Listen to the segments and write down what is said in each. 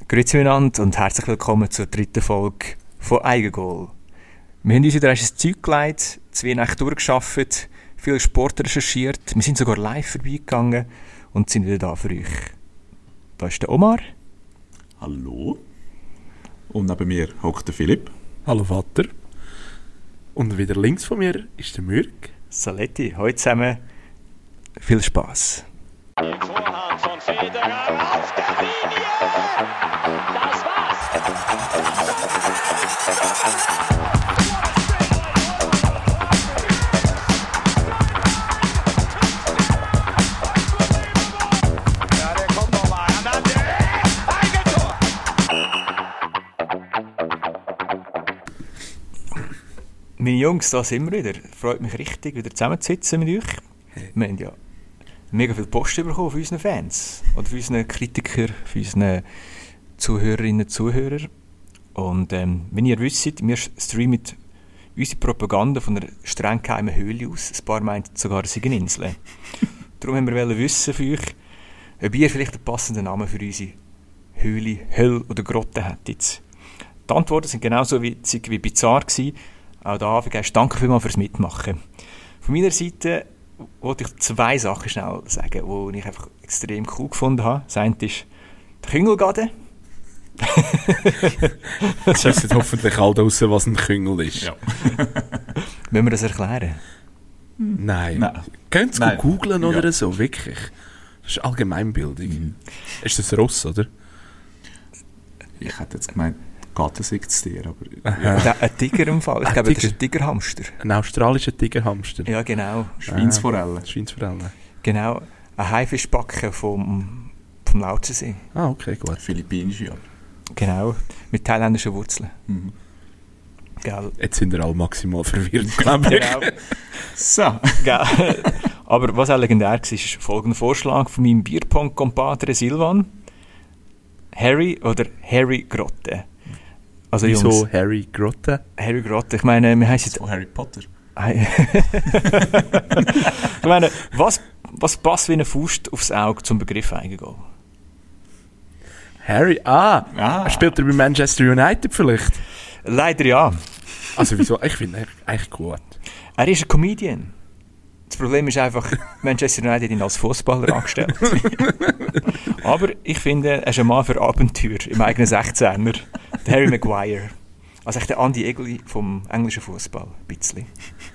Grüezi miteinander und herzlich willkommen zur dritten Folge von Eigengoal. Wir haben uns wieder ein Zeug gelegt, 2 Nächte durchgearbeitet, viel Sport recherchiert, wir sind sogar live vorbeigegangen und sind wieder da für euch. Da ist der Omar. Hallo. Und neben mir hockt der Philipp. Hallo Vater. Und wieder links von mir ist der Mürk. Saletti, heute zusammen viel Spaß. Vorhand von Federer auf der Linie. Das war's. Ja, der kommt nochmal. Eigentor. Meine Jungs, da sind wir wieder. Freut mich richtig, wieder zusammenzusitzen mit euch. Wir haben ja mega viel Post bekommen von unseren Fans oder von unseren Kritikern, von unseren Zuhörerinnen und Zuhörern. Und wenn ihr wisst, wir streamen unsere Propaganda von einer streng geheimen Höhle aus. Ein paar meinten sogar, es sei eine Insel. Darum haben wir wissen von euch, ob ihr vielleicht einen passenden Namen für unsere Höhle, Hölle oder Grotte hättet. Die Antworten sind genauso witzig wie bizarr gewesen. Auch da, danke vielmals fürs Mitmachen. Von meiner Seite wollte ich 2 Sachen schnell sagen, die ich einfach extrem cool gefunden habe. Das eine ist der Küngelgaden. Das wissen hoffentlich alle draussen, was ein Küngel ist. Ja. Müssen wir das erklären? Nein. Könnt ihr es googlen oder so? Wirklich. Das ist Allgemeinbildung. Ist das Ross, oder? Ich hätte jetzt gemeint, Gattensichtstier, aber... Ein Tiger im Fall. Ich glaube, das ist ein Tigerhamster. Ein australischer Tigerhamster. Ja, genau. Schweinsforelle. Schweinsforelle. Genau. Ein Haifischbacken vom Lautersee. Ah, okay, gut. Philippinische, ja. Genau. Mit thailändischen Wurzeln. Mhm. Gell. Jetzt sind wir alle maximal verwirrt, glaube ich. Genau. So. Gell. Aber was auch legendär war, ist folgender Vorschlag von meinem Bierpong-Kompadre Silvan. Harry oder Harry Grotte. Also Wieso Jungs, Harry Grotte? Harry Grotte. Ich meine, wir heißen jetzt... Von Harry Potter. Ich meine, was passt wie eine Faust aufs Auge zum Begriff Eigengoal? Harry, spielt er bei Manchester United vielleicht? Leider ja. Also wieso? Ich finde ihn eigentlich gut. Er ist ein Comedian. Das Problem ist einfach, Manchester United hat ihn als Fußballer angestellt. Aber ich finde, er ist ein Mann für Abenteuer im eigenen 16er. Der Harry Maguire. Also echt der Andy Egli vom englischen Fußball. Ein bisschen.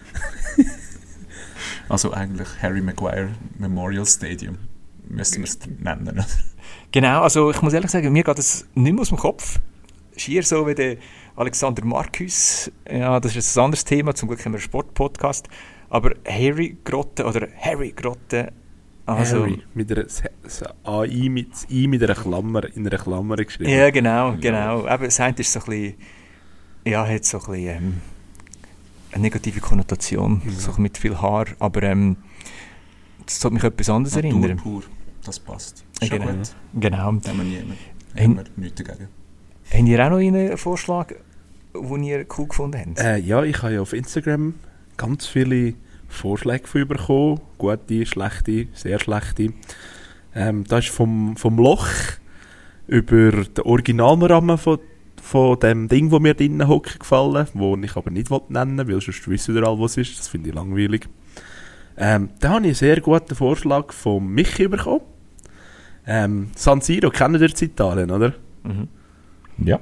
Also eigentlich Harry Maguire Memorial Stadium. Müssen wir es nennen. Genau, also ich muss ehrlich sagen, mir geht das nicht mehr aus dem Kopf. Schier so wie der Alexander Marcus. Ja, das ist ein anderes Thema. Zum Glück haben wir einen Sportpodcast. Aber Harry Grotte oder Harry Grotte. Also, Harry, mit einer AI mit einer Klammer, in einer Klammer geschrieben. Ja, genau. Aber das eine ist so ein bisschen, ja, hat so ein bisschen eine negative Konnotation, so mit viel Haar, aber das hat mich etwas anderes erinnern. Pur, das passt. Schon Genau. gut. Genau. Haben wir nichts dagegen. Habt ihr auch noch einen Vorschlag, den ihr cool gefunden habt? Ja, ich habe ja auf Instagram ganz viele Vorschläge von bekommen. Gute, schlechte, sehr schlechte. Das ist vom Loch über den Originalrahmen von dem Ding, wo wir drinnen hocken, gefallen, wo ich aber nicht nennen will, weil sonst wissen wir alle, was es ist. Das finde ich langweilig. Da habe ich einen sehr guten Vorschlag von Michi bekommen. San Siro, kennen ihr Italien, oder? Mhm. Ja.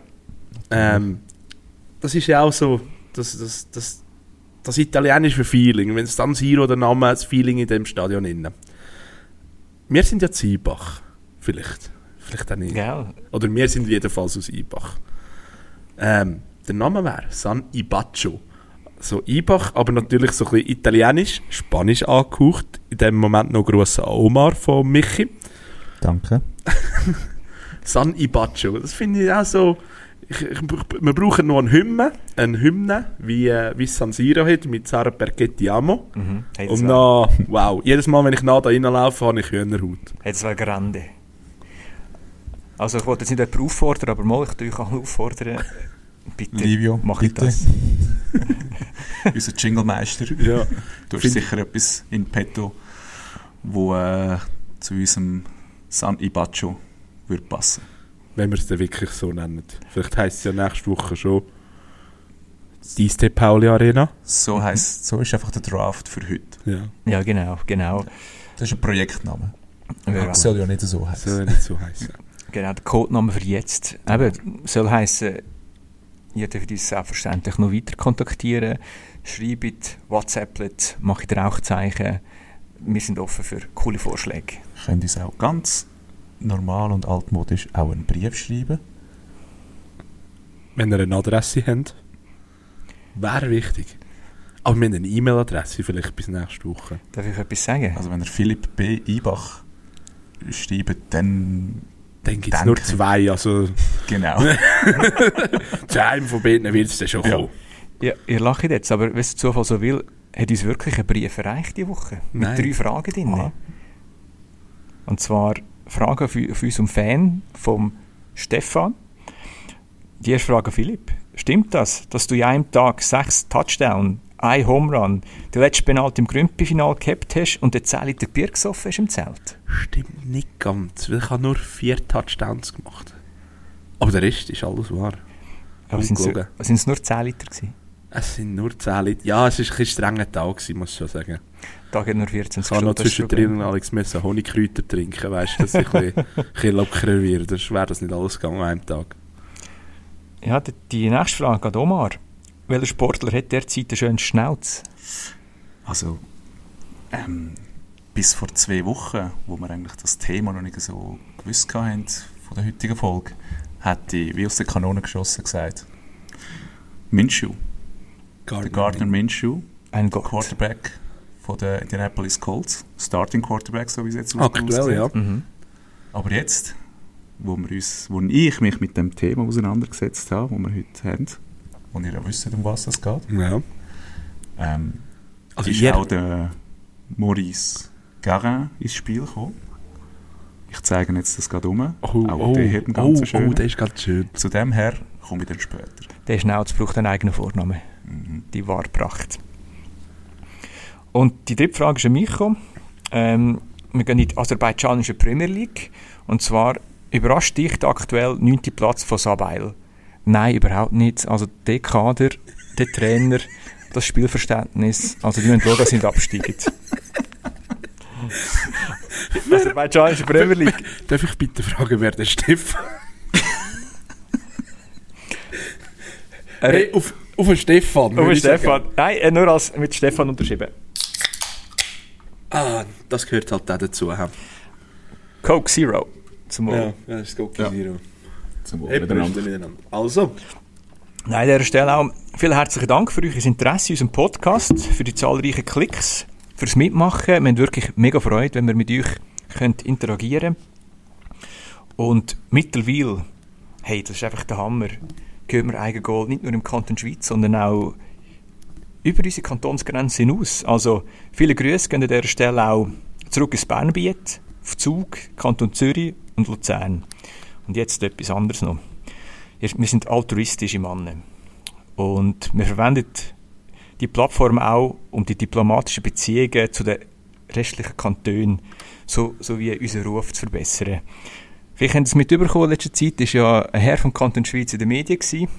Das ist ja auch so das italienische Feeling, wenn San Siro der Name, das Feeling in dem Stadion innen. Wir sind ja Ibach, vielleicht auch nicht. Ja. Oder wir sind jedenfalls aus Ibach. Der Name wäre San Ibaccio. So Ibach, aber natürlich so ein bisschen italienisch, spanisch angehaucht. In dem Moment noch Gruß an Omar von Michi. Danke. San Ibaccio, das finde ich auch so... wir brauchen noch eine Hymne, wie San Siro hat, mit Sarah perché ti amo. Mhm. Hey, Und dann, wow, jedes Mal, wenn ich nah da reinlaufe, habe ich Hühnerhaut. Hey, das war grande. Also ich wollte jetzt nicht jemanden auffordern, aber mal, ich tue euch alle auffordern. Bitte, Livio, mach ich bitte. das. Unser Jinglemeister. Ja. Du hast sicher etwas in petto, wo zu unserem San Ibaccio würde passen. Wenn wir es dann wirklich so nennen. Vielleicht heisst es ja nächste Woche schon die Eistee Pauli Arena. So ist einfach der Draft für heute. Ja. Ja, genau. Das ist ein Projektname. Ja. Das soll ja nicht so heißen. Soll ja nicht so heißen. Genau, der Codename für jetzt. Eben, soll heissen, ihr dürft uns selbstverständlich noch weiter kontaktieren. Schreibt, WhatsApplet, macht Rauchzeichen. Wir sind offen für coole Vorschläge. Könnt uns auch ganz normal und altmodisch auch einen Brief schreiben. Wenn ihr eine Adresse habt, wäre wichtig. Aber wir haben eine E-Mail-Adresse vielleicht bis nächste Woche. Darf ich etwas sagen? Also wenn ihr Philipp B. Eibach schreibt, dann gibt es nur 2, also genau. zu einem von beiden wird es dann schon kommen. Ja, ihr lacht jetzt, aber wenn es der Zufall so will, hat uns wirklich ein Brief erreicht diese Woche. Mit Nein. 3 Fragen drin. Aha. Und zwar Fragen auf unserem Fan, vom Stefan. Die erste Frage, Philipp. Stimmt das, dass du in einem Tag 6 Touchdown, 1 Home Run, den letzten Penalty im Grümpi-Final gehabt hast und den 10 Liter Bier gesoffen hast im Zelt? Stimmt nicht ganz, weil ich habe nur 4 Touchdowns gemacht. Aber der Rest ist alles wahr. Aber sind es nur 10 Liter gewesen? Es sind nur 10 Liter. Ja, es war ein strenger Tag gewesen, muss ich schon sagen. Da geht nur 14 Ich habe noch zwischendrin Alex müssen Honigkräuter trinken, weißt du, dass ich ein bisschen lockerer werde. Das wäre das nicht alles gegangen an einem Tag. Ja, die nächste Frage geht Omar. Welcher Sportler hat derzeit einen schönen Schnauz? Also, bis vor 2 Wochen, wo wir eigentlich das Thema noch nicht so gewusst hatten von der heutigen Folge, hätte ich wie aus der Kanone geschossen gesagt, Minshew. Der Gardner Minshew, Ein Gott. Quarterback von den Indianapolis Colts, Starting Quarterback, so wie es jetzt Aktuell, ja. Mhm. Aber jetzt, wo ich mich mit dem Thema auseinandergesetzt habe, das wir heute haben, und ihr ja wisst, um was es geht, Ja. ist auch der Maurice Garin ins Spiel gekommen. Ich zeige jetzt das gerade um. Auch der hat einen ganz schönen. Der ist ganz schön. Zu dem her komme ich dann später. Der Schnauz braucht einen eigenen Vornamen. Die Wahrpracht. Und die dritte Frage ist an mich gekommen. Wir gehen in die aserbaidschanische Premier League. Und zwar überrascht dich der aktuell 9. Platz von Sabail? Nein, überhaupt nicht. Also der Kader, der Trainer, das Spielverständnis, also die müssen schauen, dass sie nicht absteigen. Aserbaidschanische Premier League. Darf ich bitte fragen, wer der Stefan? Hey, auf den Stefan. Auf den Stefan. Nein, nur als mit Stefan unterschrieben. Ah, das gehört halt auch dazu. Coke Zero. Zum Wohl. Ja, das ist Coke Zero. Zum Wohl Hey, miteinander. Also. Nein, an dieser Stelle auch vielen herzlichen Dank für euer Interesse in unserem Podcast, für die zahlreichen Klicks, fürs Mitmachen. Wir haben wirklich mega Freude, wenn wir mit euch interagieren können. Und mittlerweile, hey, das ist einfach der Hammer, gehen wir Eigengoal nicht nur im Kanton Schweiz, sondern auch über unsere Kantonsgrenzen hinaus. Also viele Grüße gehen an dieser Stelle auch zurück ins Bernbiet, auf Zug, Kanton Zürich und Luzern. Und jetzt etwas anderes noch. Wir sind altruistische Männer. Und wir verwenden die Plattform auch, um die diplomatischen Beziehungen zu den restlichen Kantonen sowie unseren Ruf zu verbessern. Vielleicht haben Sie es mitbekommen, in letzter Zeit war ja ein Herr vom Kanton Schweiz in den Medien gewesen.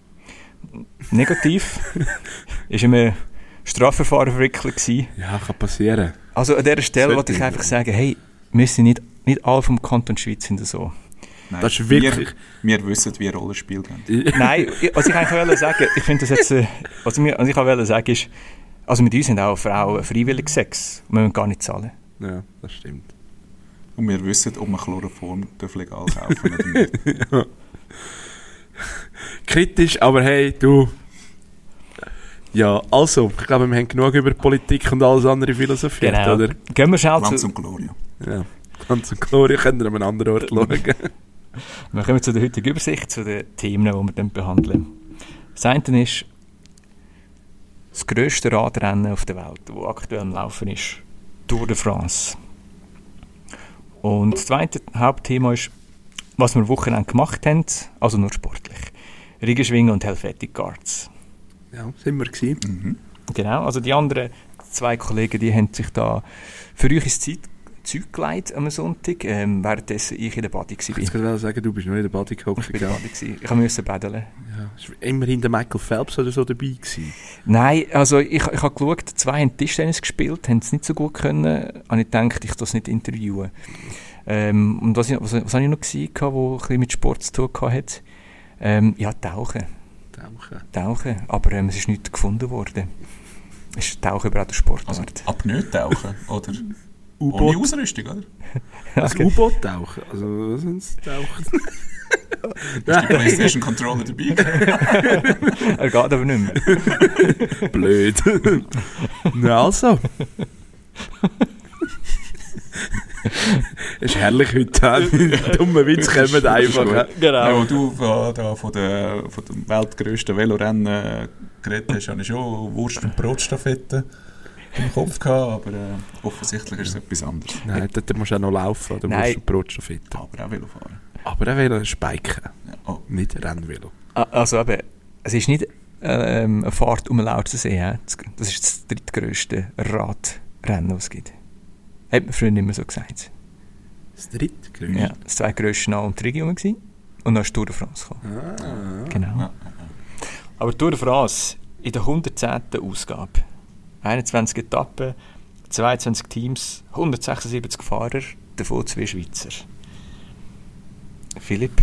Negativ. Ist in einem Strafverfahren verwickelt gewesen. Ja, kann passieren. Also an dieser Stelle wollte ich einfach sagen, hey, wir sind nicht alle vom Kanton Schweiz sind so. Nein, Das ist wirklich... wir wissen, wie Rollenspiel geht. Nein, was ich eigentlich wollte sagen, ich finde das jetzt, was ich wollte sagen ist, also mit uns haben auch Frauen freiwillig Sex. Wir müssen gar nicht zahlen. Ja, das stimmt. Und wir wissen, ob man Chloroform legal kaufen oder nicht. Ja. Kritisch, aber hey, du... Ja, also, ich glaube, wir haben genug über Politik und alles andere philosophiert, Genau. oder? Gehen wir schnell Glanz zu... und Gloria. Ja. Ganz und Gloria können wir an einem anderen Ort schauen. Wir kommen zu der heutigen Übersicht, zu den Themen, die wir dann behandeln. Das eine ist das grösste Radrennen auf der Welt, das aktuell am Laufen ist. Tour de France. Und das zweite Hauptthema ist, was wir am Wochenende gemacht haben, also nur sportlich. Riegenschwingen und Helvetic Guards. Ja, sind wir gewesen. Genau, also die anderen 2 Kollegen, die haben sich da für euch ins Zeug gelegt am Sonntag, währenddessen ich in der Body war. Ich wollte sagen, du bist noch in der Body gehockt. Ich musste paddeln. Ja. Ist immerhin der Michael Phelps oder so dabei gewesen? Nein, also ich habe geschaut, 2 haben Tischtennis gespielt, haben es nicht so gut können. Und ich dachte, ich das nicht interviewen. Und was habe ich noch gesehen, wo ein bisschen mit Sport zu tun hatte? Ja, Tauchen. Aber es ist nichts gefunden worden. Ist Tauchen überhaupt eine Sportart? Also Apnoe-Tauchen, oder? U-Boot. Ohne Ausrüstung, oder? Also U-Boot-Tauchen? Also was sind es Tauchen? Ist der PlayStation-Controller dabei? Er geht aber nicht mehr. Blöd. Na also. Es ist herrlich heute. Die dummen Witze kommen einfach. Genau. Ja, du von dem weltgrössten Velorennen geredet hast, habe ich schon Wurst- und Brotstaffette im Kopf gehabt, aber offensichtlich ist es etwas anderes. Nein, dort musst du auch noch laufen, oder Wurst- und Brotstaffette. Aber auch Velo fahren. Aber auch Velo Spiken, Ja, nicht Rennvelo. Also eben, es ist nicht eine Fahrt um den Lautersee. Das ist das drittgrösste Radrennen, das es gibt. Hat man früher nicht mehr so gesagt. Das drittgrößte? Ja, das zweitgrößte nach um die Region gewesen. Und dann ist Tour de France gekommen. Genau. Ja. Aber Tour de France in der 110. Ausgabe. 21 Etappen, 22 Teams, 176 Fahrer, davon 2 Schweizer. Philipp?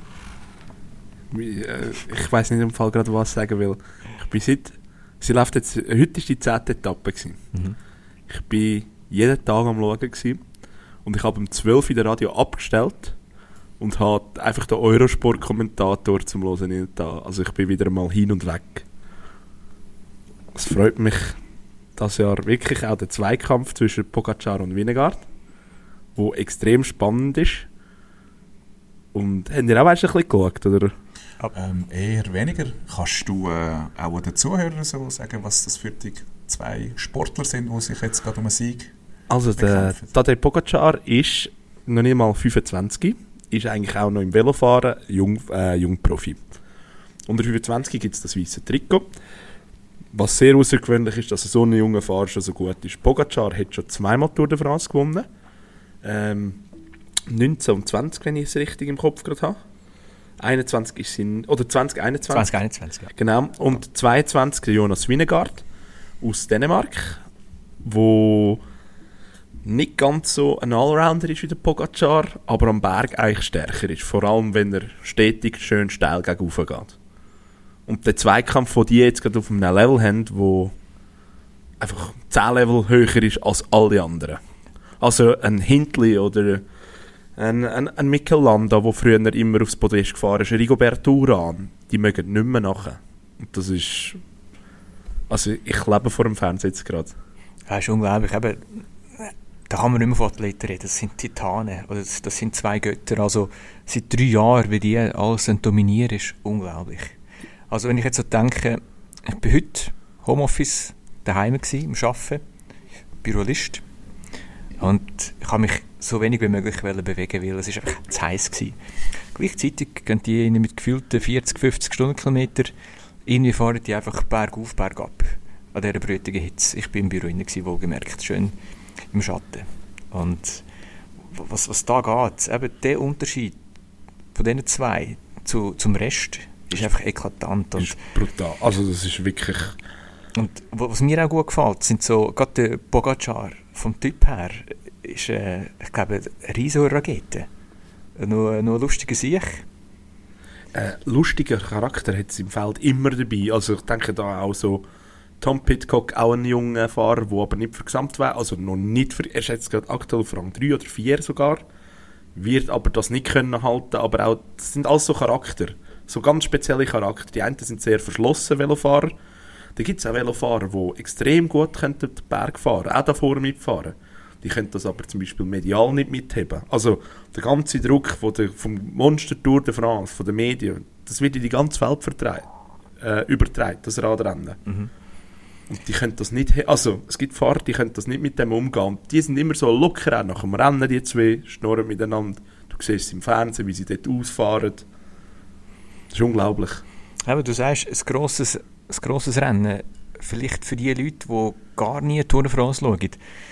Ich weiss nicht im Fall gerade, was ich sagen will. Sie läuft jetzt, heute war die 10. Etappe gewesen. Ich bin jeden Tag am Schauen gewesen. Und ich habe um 12 Uhr das Radio abgestellt und habe einfach den Eurosport-Kommentator zum Hören da. Also ich bin wieder mal hin und weg. Es freut mich, das Jahr wirklich auch der Zweikampf zwischen Pogacar und Vingegaard, wo extrem spannend ist. Und habt ihr auch ein bisschen geschaut, oder? Eher weniger. Kannst du auch den Zuhörern so sagen, was das für die 2 Sportler sind, die sich jetzt gerade um einen Sieg Also der Tadej Pogacar ist noch nicht mal 25, ist eigentlich auch noch im Velofahren Jungprofi. Unter 25 gibt es das weiße Trikot. Was sehr außergewöhnlich ist, dass so ein junger Fahrer schon so gut ist. Pogacar hat schon 2-mal Tour de France gewonnen. 19 und 20, wenn ich es richtig im Kopf gerade habe. 21 ist oder 2021. 2021, ja. Genau. Und 22 der Jonas Vingegaard aus Dänemark, wo nicht ganz so ein Allrounder ist wie der Pogacar, aber am Berg eigentlich stärker ist. Vor allem, wenn er stetig schön steil gegen rauf geht. Und der Zweikampf, den die jetzt gerade auf einem Level haben, wo einfach 10 Level höher ist als alle anderen. Also ein Hindley oder ein Mikel Landa, der früher immer aufs Podest gefahren ist, Rigobert Urán, die mögen nicht mehr nachher. Und das ist... Also ich lebe vor dem Fernseher jetzt gerade. Ja, ist unglaublich. Eben, da kann man nicht mehr von Athleten reden. Das sind Titanen. Oder das sind 2 Götter. Also seit 3 Jahren, wie die alles dominieren, ist unglaublich. Also wenn ich jetzt so denke, ich bin heute Homeoffice daheim gsi, am Arbeiten, Bürolist. Und ich habe mich so wenig wie möglich bewegen, weil es ist einfach zu heiß war. Gleichzeitig gehen die mit gefühlten 40, 50 Stundenkilometer, irgendwie fahren die einfach bergauf, bergab an dieser brütigen Hitze. Ich bin im Büro inne, wohlgemerkt, schön im Schatten. Und was da geht, eben der Unterschied von diesen 2 zum Rest ist einfach eklatant. Das ist brutal. Also das ist wirklich... Und was mir auch gut gefällt, sind so, gerade der Pogacar vom Typ her, ist, ich glaube, eine riesige Rakete. Nur ein lustiger Sieg. Lustiger Charakter hat es im Feld immer dabei. Also ich denke da auch so, Tom Pidcock, auch ein junger Fahrer, der aber nicht für Gesamt wäre, also noch nicht für, er ist jetzt gerade aktuell auf Rang 3 oder 4 sogar, wird aber das nicht können halten, aber auch, das sind alles so Charakter, so ganz spezielle Charakter. Die einen sind sehr verschlossen Velofahrer, da gibt es auch Velofahrer, die extrem gut den Berg fahren, auch da vorne mitfahren. Die können das aber zum Beispiel medial nicht mitheben. Also der ganze Druck vom Monster Tour de France, von den Medien, das wird in die ganze Welt übertragen, das Radrennen. Mhm. Und die können das nicht, also es gibt Fahrer, die können das nicht mit dem umgehen. Und die sind immer so locker, auch nach dem Rennen, die 2 schnurren miteinander. Du siehst es im Fernsehen, wie sie dort ausfahren. Das ist unglaublich. Aber du sagst, ein grosses Rennen, vielleicht für die Leute, die gar nie Tour de France schauen.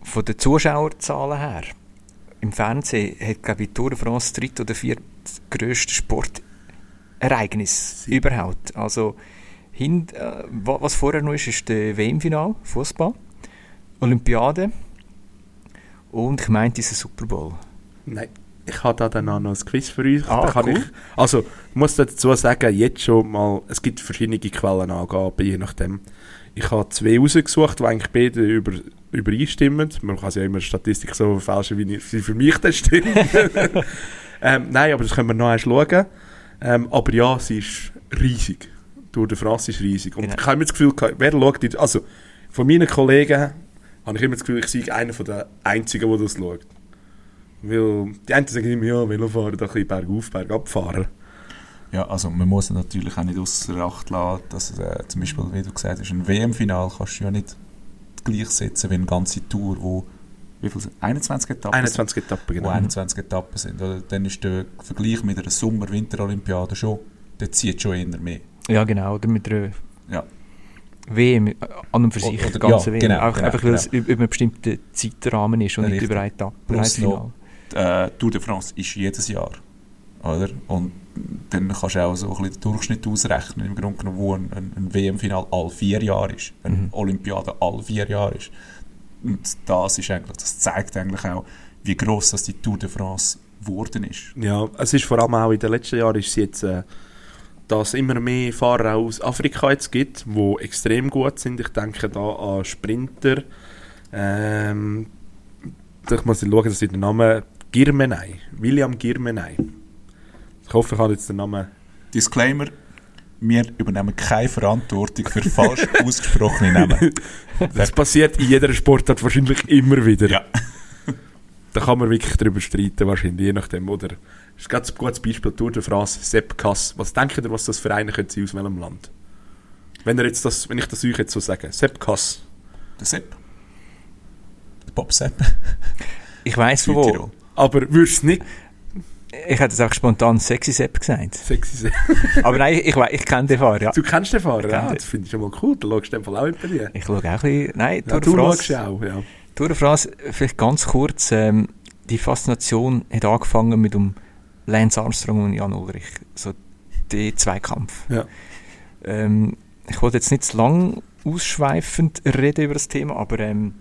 von den Zuschauerzahlen her, im Fernsehen hat, glaube ich, Tour de France das 3. oder 4. grösste Sportereignis überhaupt. Also, was vorher noch ist der WM-Final, Fußball, Olympiade und ich meinte diesen Super Bowl. Nein, ich habe da dann auch noch ein Quiz für euch. Cool. Ich muss dazu sagen, jetzt schon mal, es gibt verschiedene Quellenangaben, je nachdem. Ich habe 2 rausgesucht, die eigentlich beide übereinstimmen. Man kann ja immer die Statistik so fälschen, wie sie für mich das stimmt. Nein, aber das können wir noch erst schauen. Aber ja, sie ist riesig. Tour de France ist riesig. Und ich habe immer das Gefühl, wer schaut, also von meinen Kollegen habe ich immer das Gefühl, ich sei einer der Einzigen, der das schaut. Weil die einen sagen immer, ja, Velofahren, da ein bisschen bergauf, bergab fahren. Ja, also man muss natürlich auch nicht ausser Acht lassen, dass zum Beispiel, wie du gesagt hast, ein WM-Final kannst du ja nicht gleichsetzen wie eine ganze Tour, wo wie viel sind 21 Etappen? 21 Etappen, genau. Wo 21 Etappen sind. Oder dann ist der Vergleich mit einer Sommer-Winter-Olympiade schon, der zieht schon eher mehr. Ja, genau, oder mit einer WM an und für sich, der ganze WM. Genau, einfach weil es über einen bestimmten Zeitrahmen ist und nicht über eine Etappe. Plus noch, Tour de France ist jedes Jahr. Oder? Und dann kannst du auch so ein bisschen den Durchschnitt ausrechnen, im Grunde genommen, wo ein WM-Final alle 4 Jahre ist, eine Olympiade alle 4 Jahre ist. Und das zeigt eigentlich auch, wie gross das die Tour de France geworden ist. Ja, es ist vor allem auch in den letzten Jahren ist es jetzt, dass es immer mehr Fahrer aus Afrika jetzt gibt, die extrem gut sind. Ich denke da an Sprinter. Ich muss schauen, dass ich den Namen Girmenay, William Girmenay. Ich hoffe, ich habe jetzt den Namen... Disclaimer, wir übernehmen keine Verantwortung für falsch ausgesprochene Namen. Das passiert in jeder Sportart wahrscheinlich immer wieder. Ja. Da kann man wirklich darüber streiten, wahrscheinlich, je nachdem. Oder das ist ganz ein gutes Beispiel, Tour de France, Sepp Kass. Was denkt ihr, was das für eine könnte sein, aus welchem Land? Wenn ich das euch jetzt so sage. Sepp Kass. Der Sepp? Der Bob Sepp? Ich weiss von wo. Aber würdest du nicht... Ich hätte es auch spontan Sexy Sepp gesagt. Sexy Sepp. Aber nein, ich kenne den Fahrer, ja. Du kennst den Fahrer? Ja, das finde ich schon mal cool. Da schaust du in dem Fall auch bei dir. Ich schaue auch ein bisschen... Nein, Tour de France. Auch, ja. Tour de France, vielleicht ganz kurz, die Faszination hat angefangen mit dem Lance Armstrong und Jan Ullrich. So der Zweikampf. Ja. Ich wollte jetzt nicht zu lang ausschweifend reden über das Thema, aber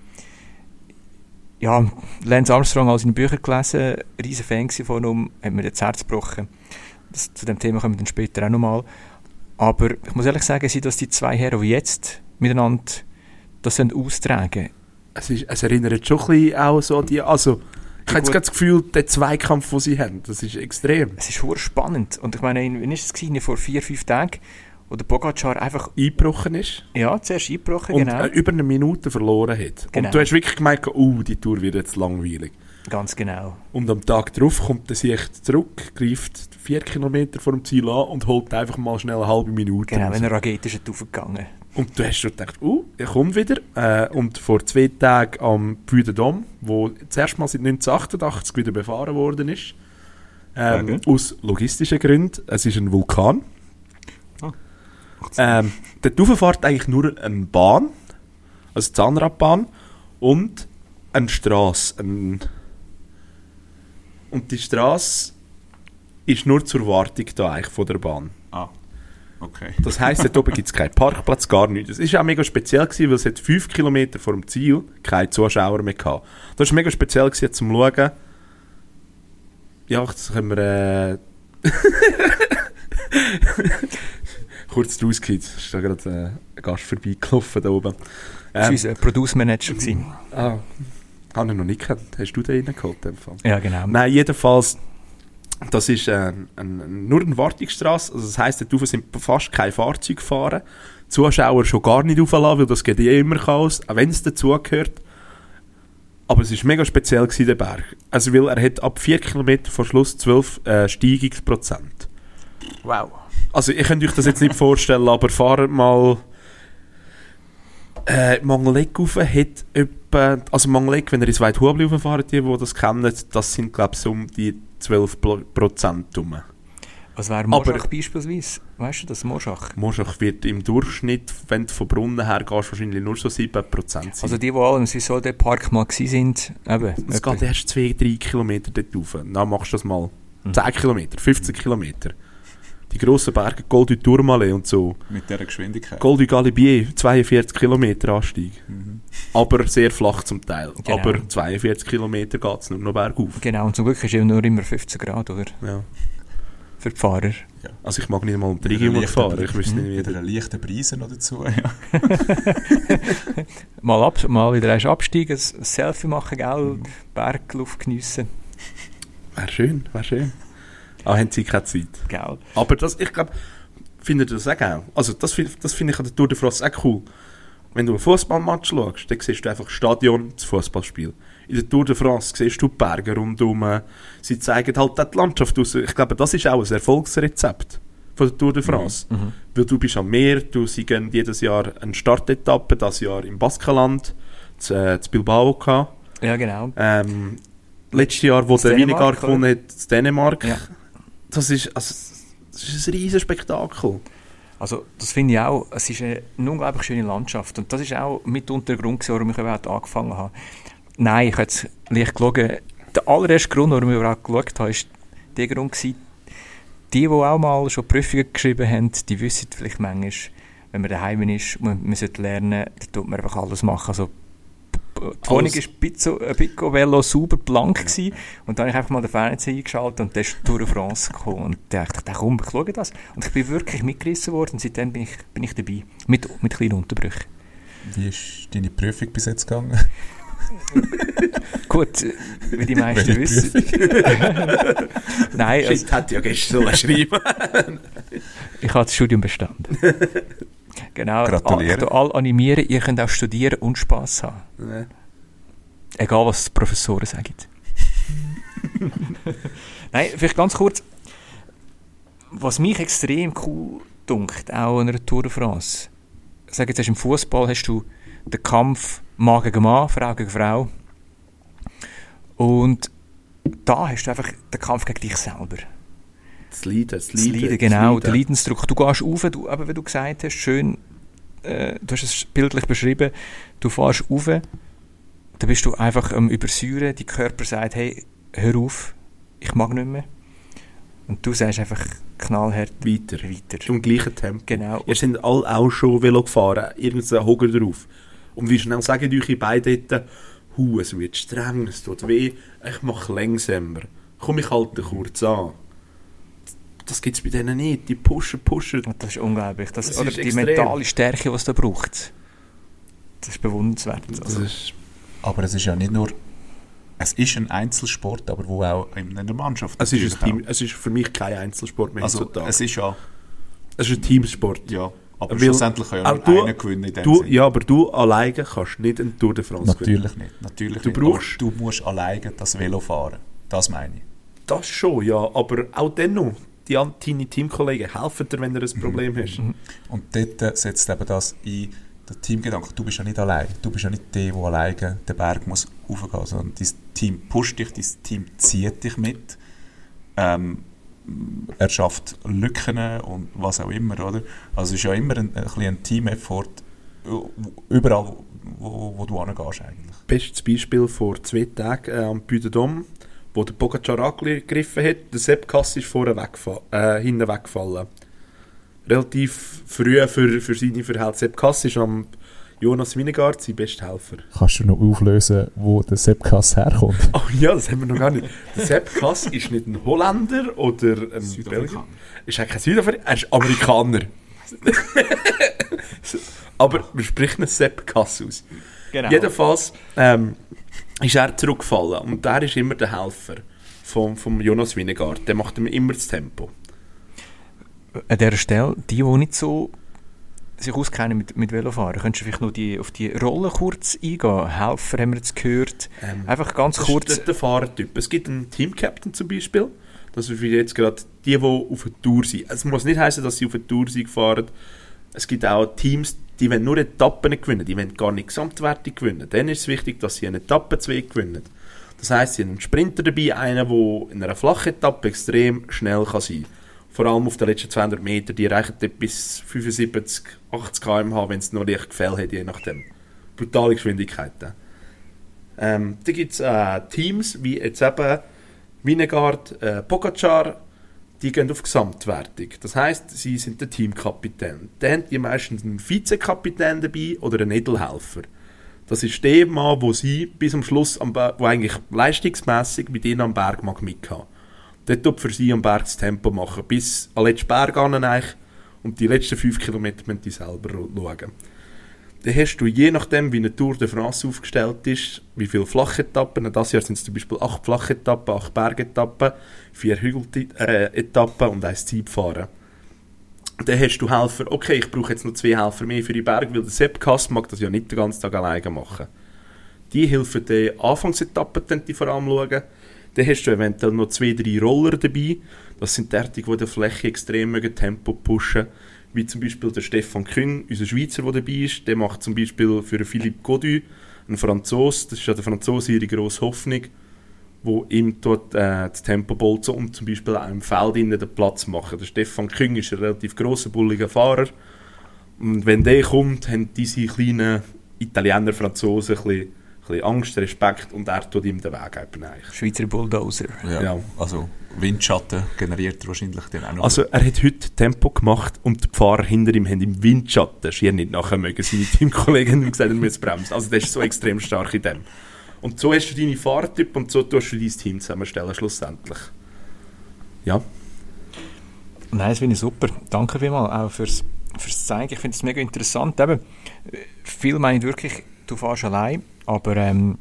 ja, Lance Armstrong habe ich in Büchern gelesen, riesen Fan von ihm, hat mir das Herz gebrochen. Zu dem Thema kommen wir dann später auch nochmal. Aber ich muss ehrlich sagen, sind das die zwei Herren, die jetzt miteinander das austragen. Es erinnert schon ein bisschen auch so an die... Also, ich habe jetzt gerade das Gefühl, der Zweikampf, den sie haben, das ist extrem. Es ist sehr spannend. Und ich meine, wann war es gewesen? Vor 4-5 Tagen, wo der Pogacar einfach... eingebrochen ist. Ja, zuerst eingebrochen, und genau. Über eine Minute verloren hat. Genau. Und du hast wirklich gemerkt, die Tour wird jetzt langweilig. Ganz genau. Und am Tag darauf kommt er sich zurück, greift 4 Kilometer vor dem Ziel an und holt einfach mal schnell eine halbe Minute. Genau, wenn er raketisch aufgegangen. Und du hast schon gedacht, er kommt wieder. Und vor 2 Tagen am Puy de Dôme, wo zuerst mal seit 1988 wieder befahren worden ist, aus logistischen Gründen. Es ist ein Vulkan. Dort rauffährt eigentlich nur eine Bahn, also eine Zahnradbahn und eine Strasse. Und die Strasse ist nur zur Wartung da eigentlich von der Bahn. Ah, okay. Das heisst, dort oben gibt es keinen Parkplatz, gar nichts. Das war auch mega speziell, weil es 5 Kilometer vor dem Ziel keine Zuschauer mehr hatte. Das war mega speziell zum Schauen. Ja, das können wir... Kurz drausgehört, ist da gerade ein Gast vorbeigelaufen da oben. Das war unser Produce-Manager. Habe ich noch nicht gekannt. Hast du den reingeholt? Ja, genau. Nein, jedenfalls, das ist nur eine Wartungsstrasse. Also das heisst, dort sind fast keine Fahrzeuge gefahren. Zuschauer schon gar nicht rauflassen, weil das geht immer Chaos, auch wenn es dazugehört. Aber es war mega speziell, der Berg. Also, weil er hat ab 4 Kilometer vor Schluss 12 Steigungsprozent. Wow. Also, ihr könnt euch das jetzt nicht vorstellen, aber fahrt mal Mangleck rauf, hat etwa, also Mangleck, wenn ihr ins Weithubli rauffahrt, die das kennen, das sind, glaube ich, so um die 12% rum. Was wäre Moschach beispielsweise? Weißt du das, Moschach? Moschach wird im Durchschnitt, wenn du von Brunnen her gehst, wahrscheinlich nur so 7% sein. Also die alle im Swiss-Park mal gewesen sind, eben. Es geht erst 2-3 Kilometer dort rauf. Dann machst du das mal 10 Kilometer, 15 Kilometer. Die grossen Berge, Col du Tourmalet und so. Mit dieser Geschwindigkeit. Col du Galibier, 42 Kilometer Anstieg. Aber sehr flach zum Teil. Genau. Aber 42 Kilometer geht es nur noch bergauf. Genau, und zum Glück ist es nur immer 15 Grad, oder? Ja. Für die Fahrer. Ja. Also ich mag nicht mal um die Region fahren. Ich wüsste nicht, wie Wieder einen leichten Preis noch dazu. Ja. Mal wieder absteigen, ein Selfie machen, gell? Bergluft geniessen. Wäre schön, wäre schön. Aber haben sie keine Zeit. Gell? Aber das, ich glaube, findet ihr das auch geil? Also das finde ich an der Tour de France auch cool. Wenn du einen Fußballmatch schaust, dann siehst du einfach Stadion, das Fußballspiel. In der Tour de France siehst du die Berge rundherum. Sie zeigen halt auch die Landschaft aus. Ich glaube, das ist auch ein Erfolgsrezept von der Tour de France. Weil du bist am Meer, du siegen jedes Jahr eine Startetappe, das Jahr im Baskenland, zu Bilbao gehabt. Ja, genau. Letztes Jahr, wo Das der Dänemark, Winegar gewonnen hat, in Dänemark. Ja. Das ist ein riesiges Spektakel. Also das finde ich auch, es ist eine unglaublich schöne Landschaft und das ist auch mitunter der Grund, warum ich überhaupt angefangen habe. Nein, ich habe jetzt leicht gelogen. Der allererste Grund, warum ich überhaupt geschaut habe, ist der Grund gewesen, die auch mal schon Prüfungen geschrieben haben, die wissen vielleicht manchmal, wenn man daheim ist und man sollte lernen, dann tut man einfach alles machen. Also die Wohnung war Pico Velo super blank gewesen. Und dann habe ich einfach mal den Fernseher eingeschaltet und dann ist die Tour de France gekommen. Und dann dachte ich, komm, ich schaue das. Und ich bin wirklich mitgerissen worden und seitdem bin ich dabei. Mit kleinen Unterbrüchen. Wie ist deine Prüfung bis jetzt gegangen? Gut, wie die meisten wissen. Nein, also, Ich hätte ja gestern schreiben. ich habe das Studium bestanden. Genau, Gratuliere. alle animieren, ihr könnt auch studieren und Spass haben. Ja. Egal, was die Professoren sagen. Nein, vielleicht ganz kurz. Was mich extrem cool dunkt, auch an einer Tour de France. Sag jetzt, im Fußball hast du den Kampf Mann gegen Mann, Frau gegen Frau. Und da hast du einfach den Kampf gegen dich selber. Das Leiden, Genau, der Leidensdruck. Du gehst rauf, aber wie du gesagt hast, schön, du hast es bildlich beschrieben, du fährst rauf, dann bist du einfach am Übersäuren, dein Körper sagt, hey, hör auf, ich mag nicht mehr. Und du sagst einfach knallhart weiter. Im gleichen Tempo. Genau. Ihr sind alle auch schon Velo gefahren, irgendein Hocker drauf. Und wie schnell sagen euch beide dort, es wird streng, es tut weh, ich mache langsamer. Komm, ich halte kurz an. Das gibt es bei denen nicht. Die pushen. Und das ist unglaublich. Das oder ist die extrem. mentale Stärke, die es da braucht. Das ist bewundernswert. Also, Aber es ist ja nicht nur... Es ist ein Einzelsport, aber wo auch in einer Mannschaft... Es ist ein Team. Es ist für mich kein Einzelsport mehr heutzutage. Es ist ja... Es ist ein Teamsport. Ja, aber Weil schlussendlich kann ja nur einer gewinnen in dem Sinne. Ja, aber du alleine kannst nicht eine Tour de France gewinnen. Natürlich Du nicht. brauchst- Aber du musst alleine das Velo fahren. Das meine ich. Das schon, ja. Aber auch dennoch, deine Teamkollegen helfen dir, wenn du ein Problem hast. Und dort setzt eben das ein, der Teamgedanke. Du bist ja nicht allein. Du bist ja nicht der alleine den Berg muss raufgehen, sondern dein Team pusht dich, dein Team zieht dich mit. Er schafft Lücken und was auch immer, oder? Also es ist ja immer ein bisschen ein Team-Effort überall, wo du hingehst eigentlich. Bestes Beispiel vor 2 Tagen am Puy de Dôme, wo der Pogacar angegriffen hat. Der Sepp Kass ist vorne hinten weggefallen. Relativ früh für seine Verhältnisse. Sepp Kass ist am Jonas Vingegaard sein bester Helfer. Kannst du noch auflösen, wo der Sepp Kass herkommt? Oh ja, das haben wir noch gar nicht. Der Sepp Kass ist nicht ein Holländer oder ein Belgier. Ist eigentlich kein Südafrikaner, er ist Amerikaner. Aber wir sprechen Sepp Kass aus. genau. Jedenfalls ist er zurückgefallen und der ist immer der Helfer vom Jonas Vingegaard. Der macht ihm immer das Tempo. An dieser Stelle, die nicht so sich auskennen mit Velofahren, könntest du vielleicht noch auf die Rolle kurz eingehen? Helfer haben wir jetzt gehört. Einfach ganz Das kurz. ist der Fahrertyp. Es gibt einen Team-Captain zum Beispiel. Das ist wie jetzt gerade die auf der Tour sind. Es muss nicht heißen, dass sie auf der Tour sind gefahren. Es gibt auch Teams, die wollen nur Etappen gewinnen. Die wollen gar nicht Gesamtwertung gewinnen. Dann ist es wichtig, dass sie eine Etappe 2 gewinnen. Das heisst, sie haben einen Sprinter dabei, einen, der in einer flachen Etappe extrem schnell kann sein kann. vor allem auf den letzten 200 Metern, die reichen dort bis 75, 80 km/h, wenn es noch leicht Gefälle hat, je nachdem. Brutale Geschwindigkeiten. Da gibt es Teams, wie jetzt eben Vingegaard, Pogacar, die gehen auf Gesamtwertung. Das heisst, sie sind der Teamkapitän. Dann haben die meistens einen Vizekapitän dabei oder einen Edelhelfer. Das ist der Mann, wo sie bis am Schluss, wo eigentlich leistungsmässig mit ihnen am Berg mithaben. Der tut für sie am Berg das Tempo machen, bis an den letzten Berg an und die letzten 5 Kilometer müssen die selber schauen. Dann hast du, je nachdem, wie eine Tour de France aufgestellt ist, wie viele Flachetappen, das Jahr sind es zum Beispiel 8 Flachetappen, 8 Bergetappen, 4 Hügeletappen und 1 Zeitfahren. Dann hast du Helfer, okay, ich brauche jetzt noch 2 Helfer mehr für die Berge, weil der Sepp Kuss mag das ja nicht den ganzen Tag alleine machen. Die helfen den Anfangsetappen, die vor allem schauen. Dann hast du eventuell noch 2, 3 Roller dabei. Das sind die, die der Fläche extrem Tempo pushen. Wie zum Beispiel der Stefan Küng, unser Schweizer, der dabei ist. Der macht zum Beispiel für Philippe Gaudu, einen Franzos. Das ist ja der Franzose ihre grosse Hoffnung, wo ihm dort das Tempo bolzen und zum Bisschen auch im Feld innen den Platz machen. Der Stefan Küng ist ein relativ grosser, bulliger Fahrer. Und wenn der kommt, haben diese kleinen Italiener, Franzosen ein bisschen Angst, Respekt und er tut ihm den Weg eben eigentlich. Schweizer Bulldozer. Ja. Also Windschatten generiert er wahrscheinlich dann auch noch. Also er hat heute Tempo gemacht und die Fahrer hinter ihm haben im Windschatten schier nicht nachher mögen. Seine Teamkollegen haben gesagt, er muss bremsen. Also der ist so extrem stark in dem. Und so hast du deine Fahrtyp und so tust du dein Team zusammenstellen schlussendlich. Ja. Nein, das finde ich super. Danke vielmals auch fürs Zeigen. Ich finde es mega interessant. Eben, viel meinen wirklich, du fährst allein, aber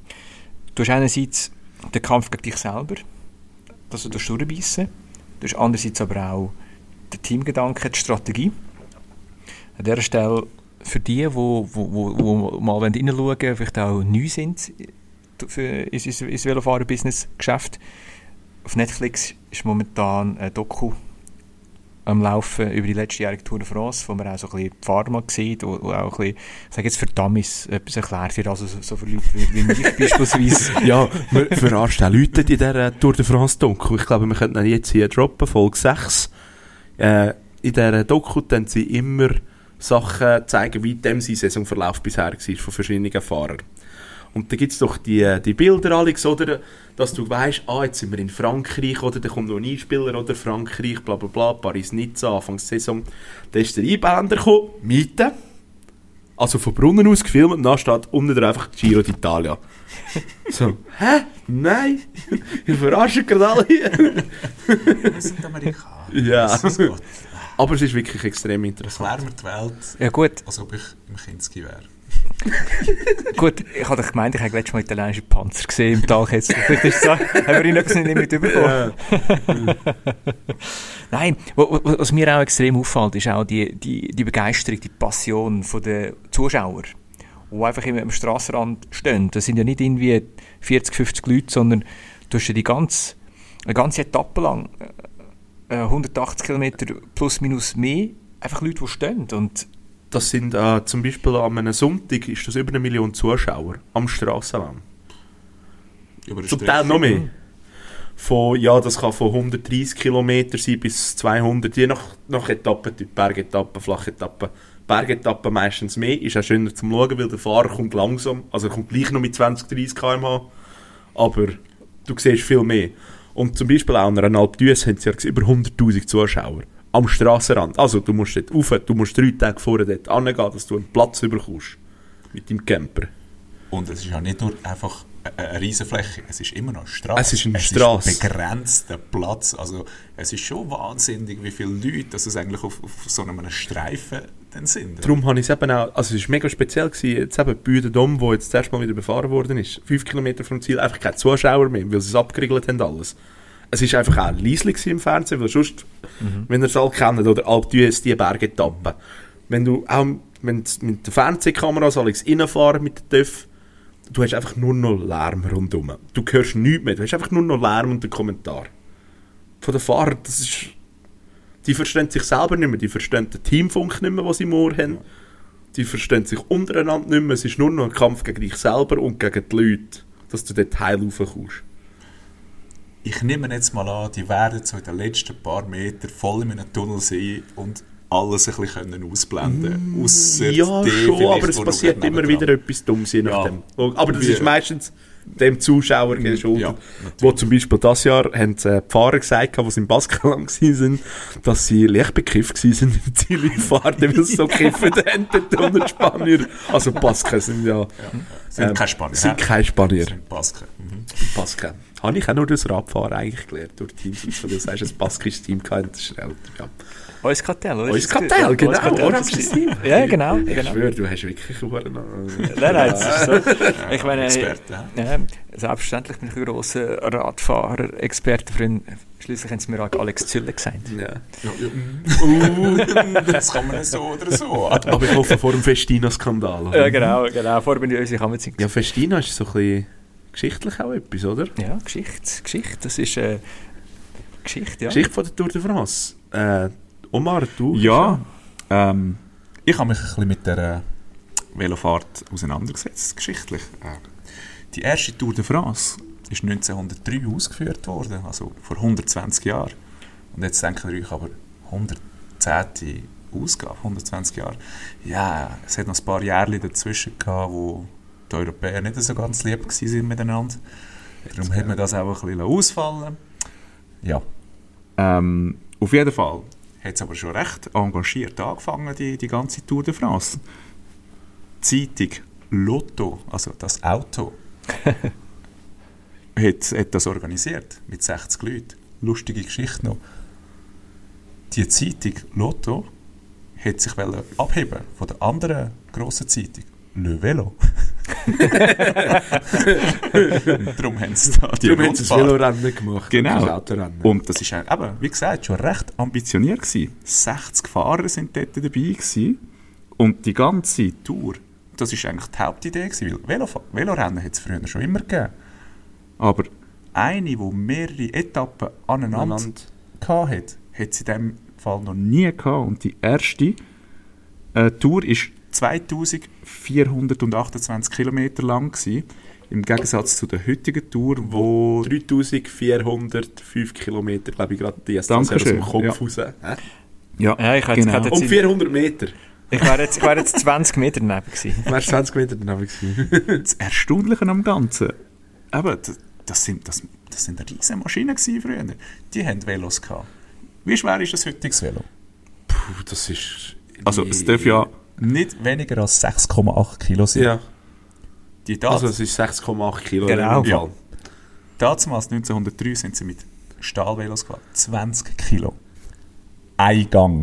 du hast einerseits den Kampf gegen dich selber, dass du durchbeissen. Du hast andererseits aber auch den Teamgedanken, die Strategie. An dieser Stelle für die mal reinschauen, vielleicht auch neu sind ins Velofahren-Business-Geschäft. Auf Netflix ist momentan ein Doku am Laufen über die letztjährige Tour de France, wo man auch so ein bisschen die Fahrer mal sieht, wo auch ein bisschen, ich sage jetzt für Dummies, etwas erklärt wird, also so für Leute wie mich beispielsweise. Ja, wir verarscht auch Leute in dieser Tour de France Doku. Ich glaube, wir könnten jetzt hier droppen, Folge 6. In dieser Doku dann sie immer Sachen zeigen, wie dem sein Saisonverlauf bisher war von verschiedenen Fahrern. Und da gibt es doch die Bilder, Alex, oder? Dass du weißt, jetzt sind wir in Frankreich, oder da kommt noch ein Einspieler, oder Frankreich, bla bla bla, Paris-Nizza, Anfangssaison. Da ist der Einbänder gekommen, Miete. Also von Brunnen aus gefilmt, und dann steht unten einfach Giro d'Italia. So, hä? Nein? Ich verarsche gerade alle. Das sind Amerikaner. Ja. Gott. Aber es ist wirklich extrem interessant. Erklär mir die Welt, Ja gut, als ob ich im Kinski wäre. gut, ich habe gemeint, ich habe letztes Mal italienischen Panzer gesehen im Talkessel. Vielleicht ist es so, haben wir ihn etwas nicht mitbekommen. Nein, was mir auch extrem auffällt, ist auch die Begeisterung, die Passion der Zuschauer, die einfach immer am Strassenrand stehen. Das sind ja nicht irgendwie 40, 50 Leute, sondern du hast ja eine ganze Etappe lang, 180 Kilometer plus minus mehr, einfach Leute, die stehen. Und Das sind zum Beispiel an einem Sonntag ist das über 1 Million Zuschauer am Strassenrand. Zum Teil noch mehr. Das kann von 130 Km sein bis 200, je nach Etappentyp, Bergetappen, Flachetappen. Bergetappen meistens mehr, ist auch schöner zum Schauen, weil der Fahrer kommt langsam, also er kommt gleich noch mit 20, 30 km/h, aber du siehst viel mehr. Und zum Beispiel auch an einer Alpe d'Huez haben sie ja über 100'000 Zuschauer am Strassenrand. Also du musst dort rauf, du musst 3 Tage vorher dort hingehen, dass du einen Platz bekommst mit deinem Camper. Und es ist ja nicht nur einfach eine Riesenfläche, es ist immer noch eine Straße. Es ist eine Straße. Ist begrenzter Platz. Also es ist schon wahnsinnig, wie viele Leute dass es eigentlich auf so einem Streifen dann sind. Darum habe ich es eben auch, also es war mega speziell gewesen, jetzt eben Büdendom, wo jetzt zuerst mal wieder befahren worden ist, 5 Kilometer vom Ziel, einfach keine Zuschauer mehr, weil sie es abgeriegelt haben alles. Es war einfach auch leislich im Fernsehen, weil sonst, wenn ihr es alle kennt, oder Alpe d'Huez, die Bergetappen, wenn du auch mit der Fernsehkamera Alex reinfahren mit der TÜV, du hast einfach nur noch Lärm rundherum. Du hörst nichts mehr, du hast einfach nur noch Lärm und den Kommentar. Von den Fahrern, das ist... Die verstehen sich selber nicht mehr, die verstehen den Teamfunk nicht mehr, den sie im Ohr haben. Die verstehen sich untereinander nicht mehr, es ist nur noch ein Kampf gegen dich selber und gegen die Leute, dass du dort heil raufkommst. ich nehme jetzt mal an, die werden so in den letzten paar Metern voll in einem Tunnel sein und alles ein bisschen ausblenden können. Ja, schon, aber es passiert immer wieder etwas Dummes, je nachdem. Aber das ist meistens dem Zuschauer geschuldet. Wo zum Beispiel dieses Jahr haben die Fahrer gesagt, die im Baskenland waren, dass sie leicht bekifft waren in der Zielfahrt, weil sie so gekifft haben, die Tunnelspanier. Also Basken sind ja... sind keine Spanier. Sind keine Spanier. Sind Basken. Basken. Habe ich auch nur das Radfahren eigentlich gelernt, durch Teams und so. Du sagst, ein baskisches Team gehabt, das ist älter. Ja. Euskartell, oder? Euskartell, genau. Euskartell. Ja, genau. Ich genau. schwöre, du hast wirklich Nein, das ist so. Ich meine, Experte, selbstverständlich bin ich ein grosser Radfahrer, Experte. Schliesslich haben sie mir auch Alex Zülle gesagt. Ja. Das kann man so oder so. Aber ich hoffe vor dem Festina-Skandal. Ja, genau. Vorher bin ich unsere Kammer. Ja, Festina ist so ein bisschen geschichtlich auch etwas, oder? Ja, Geschichte. Das ist Geschichte, ja. Geschichte von der Tour de France. Omar, du? Ja, ich habe mich ein bisschen mit der Velofahrt auseinandergesetzt, geschichtlich. Die erste Tour de France ist 1903 ausgeführt worden, also vor 120 Jahren. Und jetzt denkt ihr euch aber, 110. Ausgabe, 120 Jahre. Ja, es hat noch ein paar Jahre dazwischen gehabt, wo die Europäer nicht so ganz lieb waren miteinander. Darum hat man das auch ein bisschen ausfallen. Ja. Auf jeden Fall hat es aber schon recht engagiert angefangen, die ganze Tour de France. Die Zeitung Lotto, also das Auto, hat das organisiert mit 60 Leuten. Lustige Geschichte noch. Die Zeitung Lotto hat sich abheben von der anderen grossen Zeitung Le Velo. Darum haben sie da die das Velorennen gemacht. Genau. Das Autorennen. Und das ist eben, wie gesagt, schon recht ambitioniert gewesen. 60 Fahrer sind dort dabei gewesen. Und die ganze Tour, das ist eigentlich die Hauptidee gewesen, weil Velorennen hat es früher schon immer gegeben. Aber eine, die mehrere Etappen aneinander hatte, hat sie in diesem Fall noch nie gehabt. Und die erste Tour ist 2428 Kilometer lang gewesen, im Gegensatz zu der heutigen Tour, wo 3405 Kilometer, glaube ich, gerade die erste aus dem Kopf raus. Ja, ich genau. Um 400 Meter. Ich wäre jetzt 20 Meter daneben gewesen. Du wärst 20 Meter daneben gewesen. Das Erstaunliche am Ganzen, aber das sind riesige Maschinen gewesen früher. Die haben Velos gehabt. Wie schwer ist das heutige Velo? Puh, das ist... Also es darf ja nicht weniger als 6,8 Kilo sein. Ja. Also es ist 6,8 Kilo. Genau. Ja. Damals, 1903, sind sie mit Stahlvelos gefahren. 20 Kilo. Ein Gang.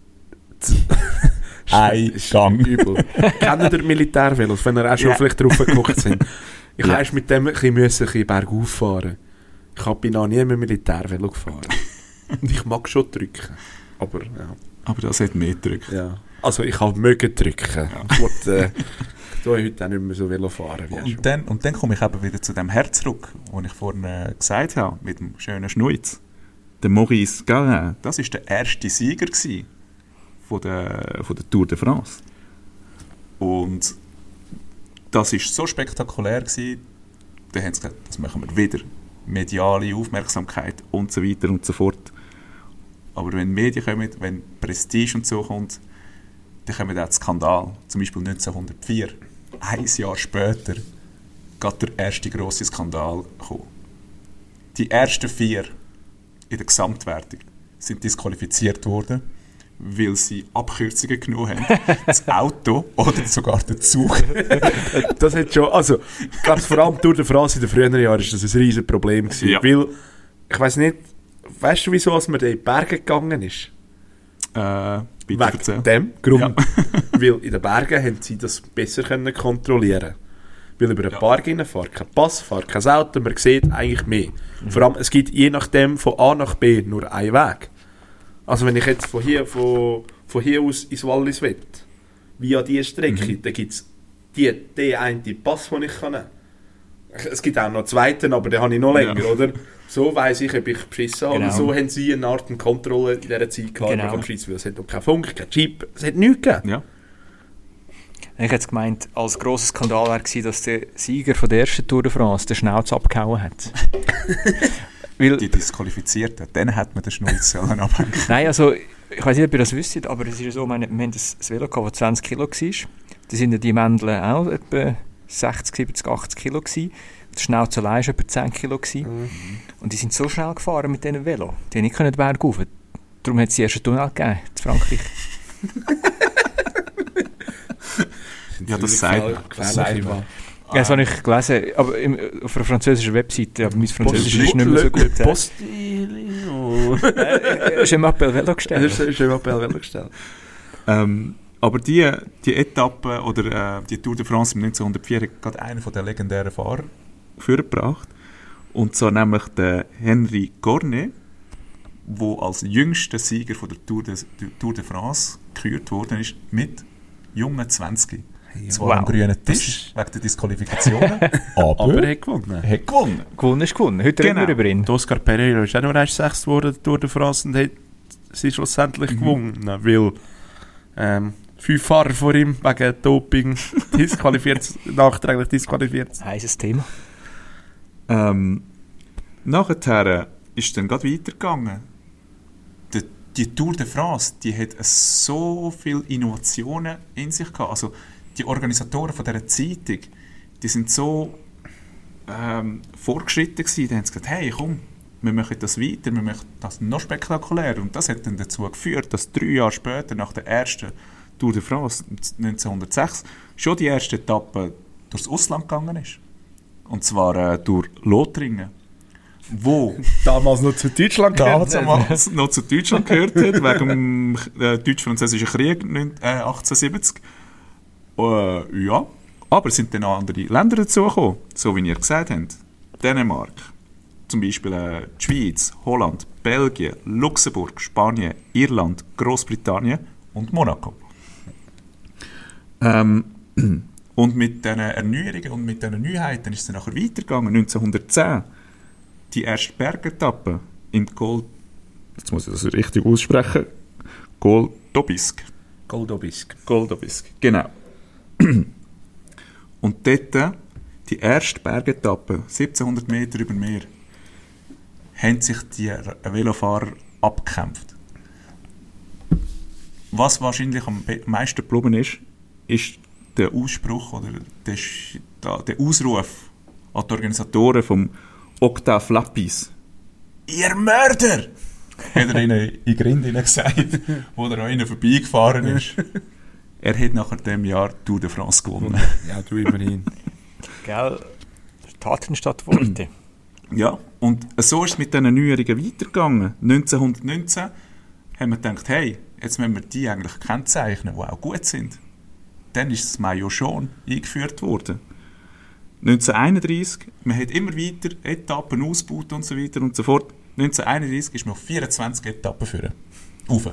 Ein Gang. Übel. Kennt ihr Militärvelos, wenn ihr auch schon vielleicht drauf geguckt sind? Ich musste mit dem ein bisschen bergauf fahren. Ich habe noch nie mit Militärvelo gefahren. Und ich mag schon drücken. Aber das hat mehr drücken. Ja. Also ich habe mögen drücken. Ja. Ich wollte heute auch nicht mehr so Velo fahren. Und dann komme ich eben wieder zu dem Herz zurück, den ich vorhin gesagt habe, mit dem schönen Schnuiz. Der Maurice Garin, das war der erste Sieger von der Tour de France. Und das war so spektakulär gewesen, da haben sie gesagt, das machen wir wieder. Mediale Aufmerksamkeit und so weiter und so fort. Aber wenn Medien kommen, wenn Prestige und so kommt, dann kommen auch Skandal. Zum Beispiel 1904, ein Jahr später, geht der erste grosse Skandal gekommen. Die ersten 4 in der Gesamtwertung sind disqualifiziert worden, weil sie Abkürzungen genommen haben. Das Auto oder sogar der Zug. Das hat schon, also ganz vor allem Tour de France in den früheren Jahren ist das ein riesen Problem gewesen. Ja. Weil, ich weiss nicht, weißt du wieso, als man in die Berge gegangen ist? Wegen dem Grund. Ja. Weil in den Bergen haben sie das besser kontrollieren. Weil über einen Berg fährt kein Pass, fährt kein Auto, man sieht eigentlich mehr. Vor allem, es gibt je nachdem von A nach B nur einen Weg. Also wenn ich jetzt von hier aus ins Wallis will, via diese Strecke, dann gibt es den einen Pass, den ich kann nehmen. Es gibt auch noch einen zweiten, aber den habe ich noch länger, oder? So weiss ich, ob ich beschissen habe. Genau. So haben sie eine Art Kontrolle in dieser Zeit gehabt. Genau. Weil es hat noch keinen Funk, keinen Chip, es hat nichts gegeben. Ja. Ich hätte gemeint, als grosser Skandal war, dass der Sieger von der ersten Tour de France den Schnauz abgehauen hat. Weil, Die Disqualifizierten, dann hat man den Schnulz abhängen. nein, also, ich weiß nicht, ob ihr das wisst, aber es ist ja so, wir haben das Velo gehabt, das 20 Kilo war. Da sind ja die Mäntel auch etwa 60, 70, 80 Kilo gewesen. Der Schnauze allein war etwa 10 Kilo gewesen. Und die sind so schnell gefahren mit diesem Velo. Die haben nicht den Berg rauf. Darum hat es den ersten Tunnel gegeben, in Frankreich. Ja, das sagt man. Ja, das habe ich gelesen, aber auf einer französischen Webseite, aber mein Französisch ist nicht mehr so gut. Postilio. Je m'appelle Velo gestellt. Je m'appelle Velo gestellt. Aber die Etappe oder die Tour de France im 1904 hat gerade einen von den legendären Fahrer vorgebracht. Und zwar nämlich der Henri Cornet, der als jüngster Sieger von der Tour de France gekürt worden ist, mit jungen 20. Zwar am grünen Tisch, wegen der Disqualifikationen, Aber er hat gewonnen. hat gewonnen. Gewonnen ist gewonnen. Heute reden wir über ihn. Oscar Pereira ist auch noch erst 6. geworden, die Tour de France, und hat sie schlussendlich gewonnen, weil 5 Fahrer vor ihm wegen Doping nachträglich disqualifiziert. Heißes Thema. Nachher ist es dann gerade weitergegangen. Die Tour de France, die hat so viele Innovationen in sich gehabt. Also die Organisatoren von dieser Zeitung, die sind so vorgeschritten gewesen. Die haben gesagt, hey komm, wir machen das weiter, wir machen das noch spektakulärer. Und das hat dann dazu geführt, dass 3 Jahre später, nach der ersten Tour de France 1906, schon die erste Etappe durchs Ausland gegangen ist. Und zwar durch Lothringen. Wo Damals noch zu Deutschland damals noch zu Deutschland gehört hat, wegen dem Deutsch-Französischen Krieg 1870. Ja, aber es sind dann auch andere Länder dazugekommen, so wie ihr gesagt habt. Dänemark, zum Beispiel die Schweiz, Holland, Belgien, Luxemburg, Spanien, Irland, Großbritannien und Monaco. Und mit diesen Erneuerungen und mit diesen Neuheiten ist es dann nachher weitergegangen. 1910 die erste Bergetappe in Col, jetzt muss ich das richtig aussprechen, Col d'Aubisque. Goldobisk, genau. Und dort, die erste Bergetappe, 1700 Meter über Meer, haben sich die Velofahrer abgekämpft. Was wahrscheinlich am meisten geblieben ist der Ausspruch oder der Ausruf an die Organisatoren vom Octave Lapis. Ihr Mörder! Hat er ihnen in Grind gesagt, wo er an ihnen vorbeigefahren ist. Er hat nach dem Jahr Tour de France gewonnen. Ja, du immerhin. Gell? Taten statt Worte. Ja, und so ist es mit diesen Neuerungen weitergegangen. 1919 haben wir gedacht, hey, jetzt müssen wir die eigentlich kennzeichnen, die auch gut sind. Dann ist das Maillot jaune eingeführt worden. 1931, man hat immer weiter Etappen ausgebaut und so weiter und so fort. 1931 ist man auf 24 Etappen führen. Rauf.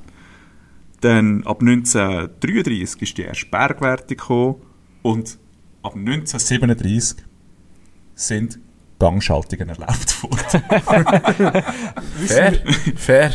Dann ab 1933 ist die erste Bergwertung gekommen und ab 1937 sind Gangschaltungen erlaubt worden. Fair.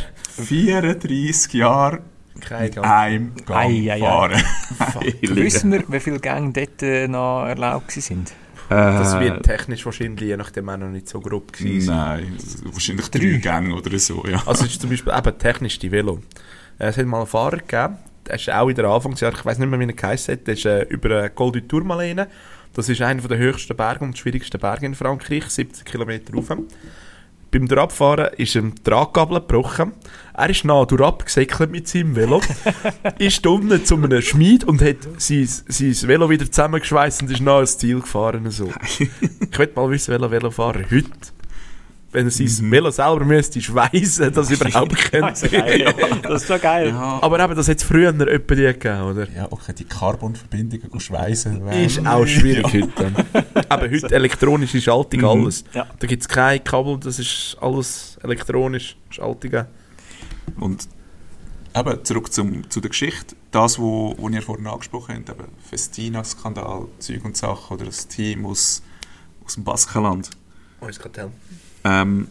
34 Jahre Kein einem Gang fahren. Wissen wir, wie viele Gänge dort noch erlaubt sind? Das wird technisch wahrscheinlich, je nachdem, auch noch nicht so grob gewesen. Nein, wahrscheinlich 3 Gänge oder so, ja. Also es ist zum Beispiel eben technisch die Velo. Es hat mal einen Fahrer gegeben, der ist auch in der Anfangsjahr, ich weiß nicht mehr, wie er geheißen hat, der ist über Col du Tourmalet. Das ist einer der höchsten Berge und schwierigsten Berge in Frankreich, 70 Kilometer rauf. Beim Durabfahren ist ihm die Traggabel gebrochen. Er ist nah durchab gesäckelt mit seinem Velo, ist unten zu einem Schmied und hat sein Velo wieder zusammengeschweißt und ist nah ans Ziel gefahren. So. Ich möchte mal wissen, Velo fahren heute. Wenn er sein Velo selber müsste schweissen, dass er überhaupt kennt. Das ist so geil. Ja, Aber eben, das hat es früher etwa die gegeben, oder? ja, okay, die Carbonverbindungen schweissen. Ist auch schwierig heute. Aber heute elektronische Schaltung, alles. Ja. Da gibt es kein Kabel, das ist alles elektronisch, Schaltungen. Und eben zurück zu der Geschichte. Das, wo ihr vorhin angesprochen habt, eben Festina-Skandal, Zeug und Sachen, oder das Team aus dem Baskenland. Uns Kartell. Am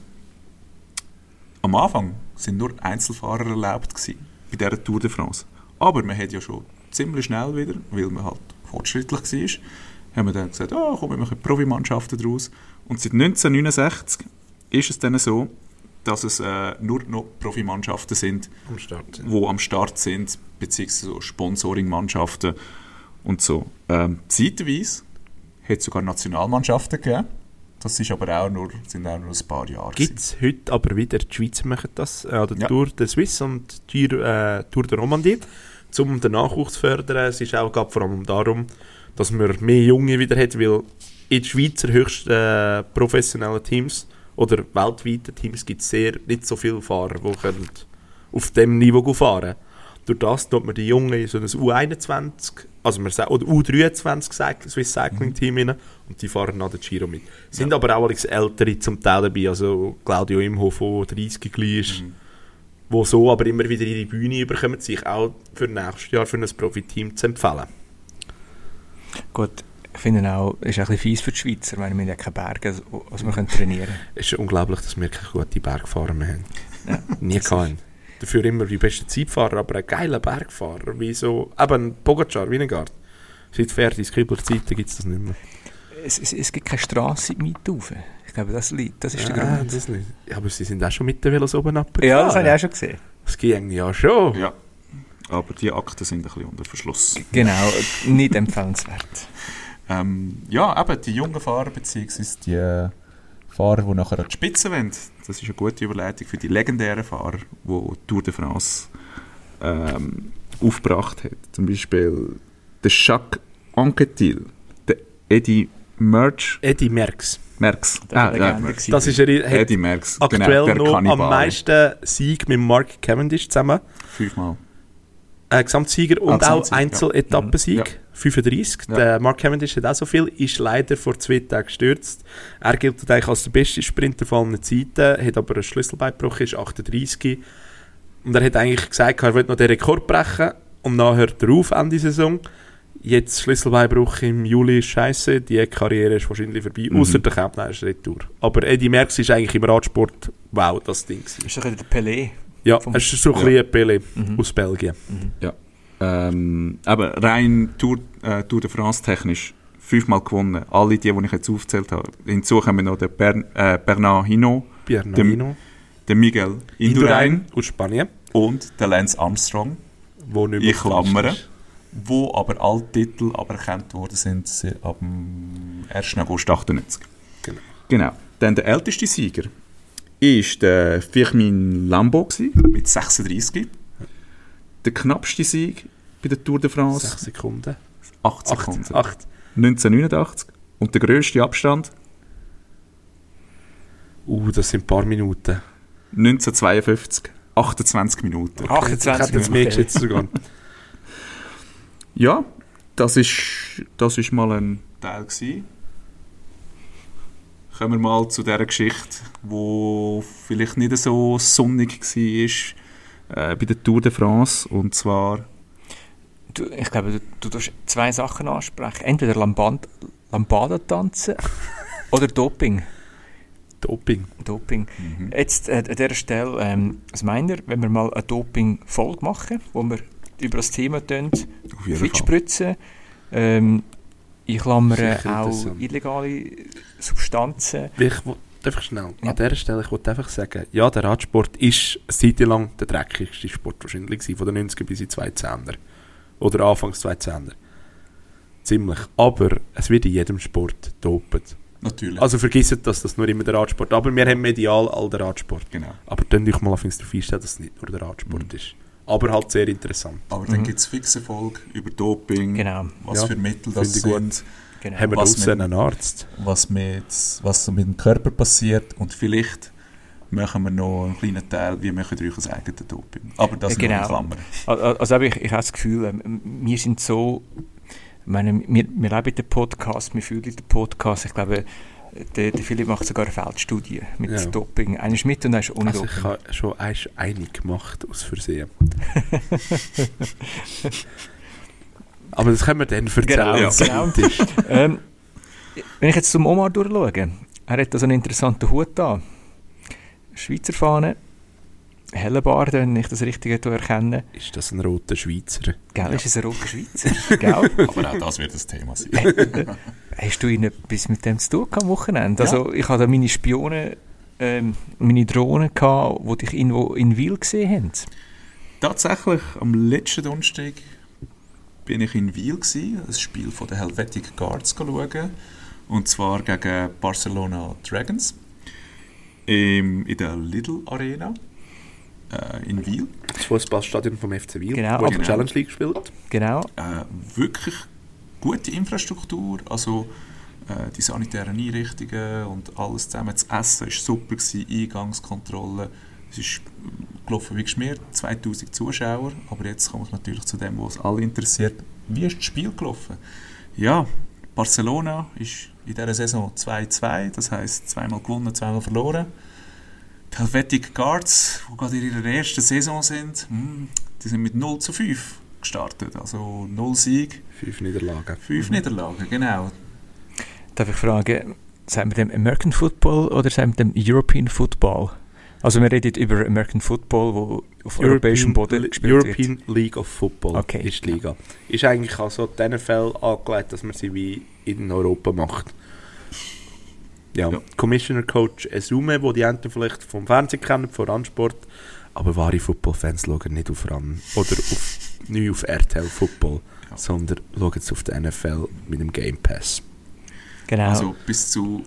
Anfang sind nur Einzelfahrer erlaubt gewesen, bei dieser Tour de France. Aber man hat ja schon ziemlich schnell wieder, weil man halt fortschrittlich war, haben wir dann gesagt, komm, wir machen Profimannschaften daraus. Und seit 1969 ist es dann so, dass es nur noch Profimannschaften sind, die am Start sind, beziehungsweise so Sponsoring-Mannschaften und so. Zeitweise hat es sogar Nationalmannschaften gegeben. Das ist aber sind auch nur ein paar Jahre. Gibt es heute aber wieder, die Schweizer machen das, Tour de Suisse und Tour de Romandie, um den Nachwuchs zu fördern. Es ist auch vor allem darum, dass man mehr Junge wieder hat, weil in den Schweizer höchsten professionellen Teams oder weltweiten Teams gibt es nicht so viele Fahrer, die können auf diesem Niveau fahren können. Durch das tut man die Jungen in so ein U21, oder U23 Swiss Cycling Team rein und die fahren nach der Giro mit. Sind aber auch als Ältere zum Teil dabei, also Claudio Imhoff, der 30 ist, wo so aber immer wieder ihre Bühne überkommen, sich auch für nächstes Jahr für ein Profiteam zu empfehlen. Gut, ich finde auch, es ist ein bisschen fies für die Schweizer, weil wir ja keine Berge, was wir trainieren können. Es ist unglaublich, dass wir keine guten Bergfahrer mehr haben. Ja, nie gehabt. Dafür immer die besten Zeitfahrer, aber ein geiler Bergfahrer, wie so, eben Pogacar, Vingegaard. Seit fertig, Kibler-Zeiten gibt es das nicht mehr. Es gibt keine Strasse mit rauf. Ich glaube, das ist der Grund. Das nicht. Ja, aber sie sind auch schon mit den Velos oben abgefahren. Ja, das habe ich auch schon gesehen. Das ging ja schon. Ja, aber die Akten sind ein bisschen unter Verschluss. Genau, nicht empfehlenswert. Ja, eben die jungen Fahrer, beziehungsweise die Fahrer, die nachher an die Spitze wollen. Das ist eine gute Überleitung für die legendären Fahrer, die Tour de France aufgebracht hat. Zum Beispiel der Jacques Anquetil, der Eddy Merckx. Merckx. Das ist Eddy Merckx. Aktuell genau, noch am meisten Sieg mit Mark Cavendish zusammen. 5-mal. Gesamtsieger und auch Einzeletappensieg. Ja. 35. Ja. Der Mark Cavendish hat auch so viel, ist leider vor 2 Tagen gestürzt. Er gilt eigentlich als der beste Sprinter von allen Zeiten, hat aber einen Schlüsselbeinbruch, ist 38. Und er hat eigentlich gesagt, er will noch den Rekord brechen und dann hört er auf Ende Saison. Jetzt Schlüsselbeinbruch im Juli ist scheisse, die Karriere ist wahrscheinlich vorbei, außer der Kempner ist Retour. Aber Eddy Merckx ist eigentlich im Radsport, wow, das Ding. Ist doch der Pelé? Ja, er ist so ein bisschen Pelé aus Belgien. Ja. Aber rein Tour de France technisch 5-mal gewonnen. Alle die ich jetzt aufgezählt habe. Hinzu kommen noch der Bernard Hinault, der Miguel Indurain aus Spanien und der Lance Armstrong, wo nicht mehr in Klammern, wo aber alle Titel aberkannt worden sind ab dem 1. August 98. Genau. Dann der älteste Sieger ist der Firmin Lambeau mit 36. Der knappste Sieg bei der Tour de France. 6 Sekunden. 8 Sekunden. 1989. Und der grösste Abstand? Das sind ein paar Minuten. 1952. 28 Minuten. 28 Minuten. Mehr geschätzt sogar. Ja, das ist mal ein Teil gewesen. Kommen wir mal zu dieser Geschichte, die vielleicht nicht so sonnig war bei der Tour de France. Und zwar... Ich glaube, du darfst 2 Sachen ansprechen. Entweder Lambada-Tanzen oder Doping. Doping. Mhm. Jetzt an dieser Stelle, was meint ihr, wenn wir mal eine Doping-Folge machen, wo wir über das Thema fit spritzen, in Klammern auch illegale Substanzen. Darf ich schnell? Ja. An dieser Stelle, ich wollte einfach sagen, ja, der Radsport ist eine Zeit lang der dreckigste Sport wahrscheinlich von den 90er bis in die 2010er. Oder Anfangs 2010er. Ziemlich. Aber es wird in jedem Sport dopet. Natürlich. Also vergessen, dass das nur immer der Radsport ist. Aber wir haben medial all den Radsport. Genau. Aber dann euch mal darauf einstellen, dass es nicht nur der Radsport ist. Aber halt sehr interessant. Aber dann gibt es fixe Folge über Doping, genau. Was für Mittel das sind. Genau. Haben wir draussen einen Arzt. Was mit dem Körper passiert. Und vielleicht machen wir noch einen kleinen Teil, wie machen wir euch ein eigenes Doping. Aber das genau. Nur in Klammern. Also ich habe das Gefühl, wir sind so... Ich meine, wir leben den Podcast, wir fühlen den Podcast. Ich glaube, der Philipp macht sogar eine Feldstudie mit Doping. Einer ist mit und einer ist ohne Doping. Ich habe schon eine gemacht, aus Versehen. Aber das können wir dann erzählen. Genau. Wenn ich jetzt zum Omar durchschaue, er hat so einen interessanten Hut an. Schweizer Fahne, Hellebarde, wenn ich das richtig erkenne. Ist das ein roter Schweizer? Gell, ist es ein roter Schweizer? Gell? Aber auch das wird das Thema sein. Hast du ihn etwas mit dem zu tun am Wochenende? Ja. Also ich habe da meine Spione meine Drohne gehabt, die dich irgendwo in Wil gesehen haben? Tatsächlich, am letzten Donnerstag bin ich in Wil gsi, ein Spiel von den Helvetic Guards schauen. Und zwar gegen Barcelona Dragons. In der Lidl Arena in Wil. Das Fußballstadion vom FC Wil, Genau, wo die aber- Challenge League spielt. Genau. Wirklich gute Infrastruktur, also die sanitären Einrichtungen und alles zusammen. Das Essen war super, Eingangskontrolle. Es ist gelaufen wie geschmiert, 2000 Zuschauer. Aber jetzt komme ich natürlich zu dem, was alle interessiert. Wie ist das Spiel gelaufen? Ja, Barcelona ist in dieser Saison 2-2, das heisst zweimal gewonnen, zweimal verloren. Die Helvetic Guards, die gerade in ihrer ersten Saison sind, die sind mit 0-5 gestartet. Also 0 Sieg, 5 Niederlagen. 5 Niederlagen, genau. Darf ich fragen, sagen wir dem American Football oder sagen wir dem European Football? Also wir reden über American Football, wo auf europäischem Boden gespielt European League of Football Okay. ist die Liga. Ist eigentlich also die NFL angelegt, dass man sie wie in Europa macht. Ja, Ja. Commissioner Coach Esume, wo die einen vielleicht vom Fernsehen kennen, von Randsport, aber wahre Footballfans schauen nicht auf RAN oder nicht auf RTL Football, Ja. sondern schauen es auf der NFL mit dem Game Pass. wird. Genau. Also bis zum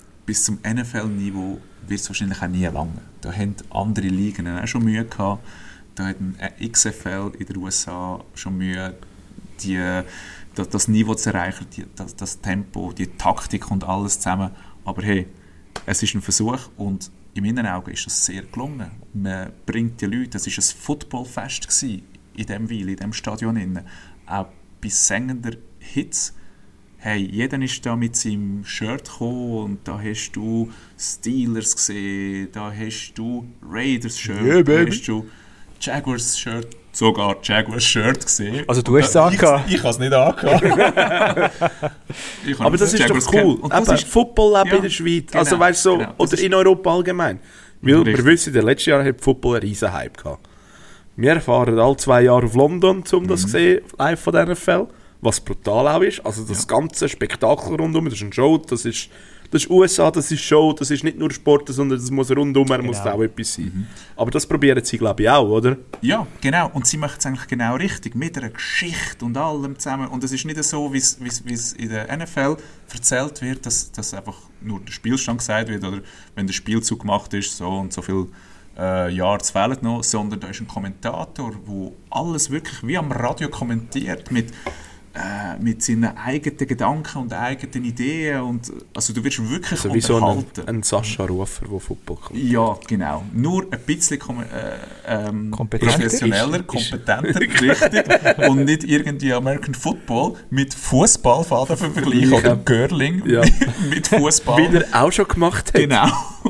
NFL-Niveau wird es wahrscheinlich auch nie lange. Da haben andere Ligen auch schon Mühe gehabt. Da hat ein XFL in den USA schon Mühe, das Niveau zu erreichen, das Tempo, die Taktik und alles zusammen. Aber hey, es ist ein Versuch und in meinen Augen ist das sehr gelungen. Man bringt die Leute, es war ein Footballfest gewesen, in diesem Wil, in diesem Stadion innen. Auch bei sengender Hits. Hey, jeder ist da mit seinem Shirt gekommen und da hast du Steelers gesehen, da hast du Raiders-Shirt, Yeah, da baby. hast du Jaguars-Shirt, sogar Jaguars-Shirt gesehen. Also du hast es angehabt. Ich habe es nicht angehabt. Aber das ist doch cool. Und das Eben, ist, Football Ja, in der Schweiz. genau, Also weißt du, so, genau. Das oder ist- in Europa allgemein. Weil Richtig. wir wissen, in den letzten Jahren hat Football einen riesen Hype gehabt. Wir fahren alle 2 Jahre auf London, um das zu sehen, live von der NFL. Was brutal auch ist. Also das ganze Spektakel rundum, das ist eine Show, das ist USA, das ist Show, das ist nicht nur Sport, sondern das muss rundum, muss da auch etwas sein. Aber das probieren sie, glaube ich, auch, oder? Ja, genau. Und sie machen es eigentlich genau richtig, mit einer Geschichte und allem zusammen. Und es ist nicht so, wie es in der NFL erzählt wird, dass einfach nur der Spielstand gesagt wird oder wenn der Spielzug gemacht ist, so und so viel Yards fehlen noch, sondern da ist ein Kommentator, der alles wirklich wie am Radio kommentiert mit seinen eigenen Gedanken und eigenen Ideen. Und, also du wirst wirklich Also wie so unterhalten. ein Sascha Rufer, der Football kommt. Ja, genau. Nur ein bisschen Kompetenter professioneller, kompetenter, richtig. Und nicht irgendwie American Football mit Fußballfaden vergleichen oder Curling Ja. mit Fußball. Wie er auch schon gemacht hat. Genau.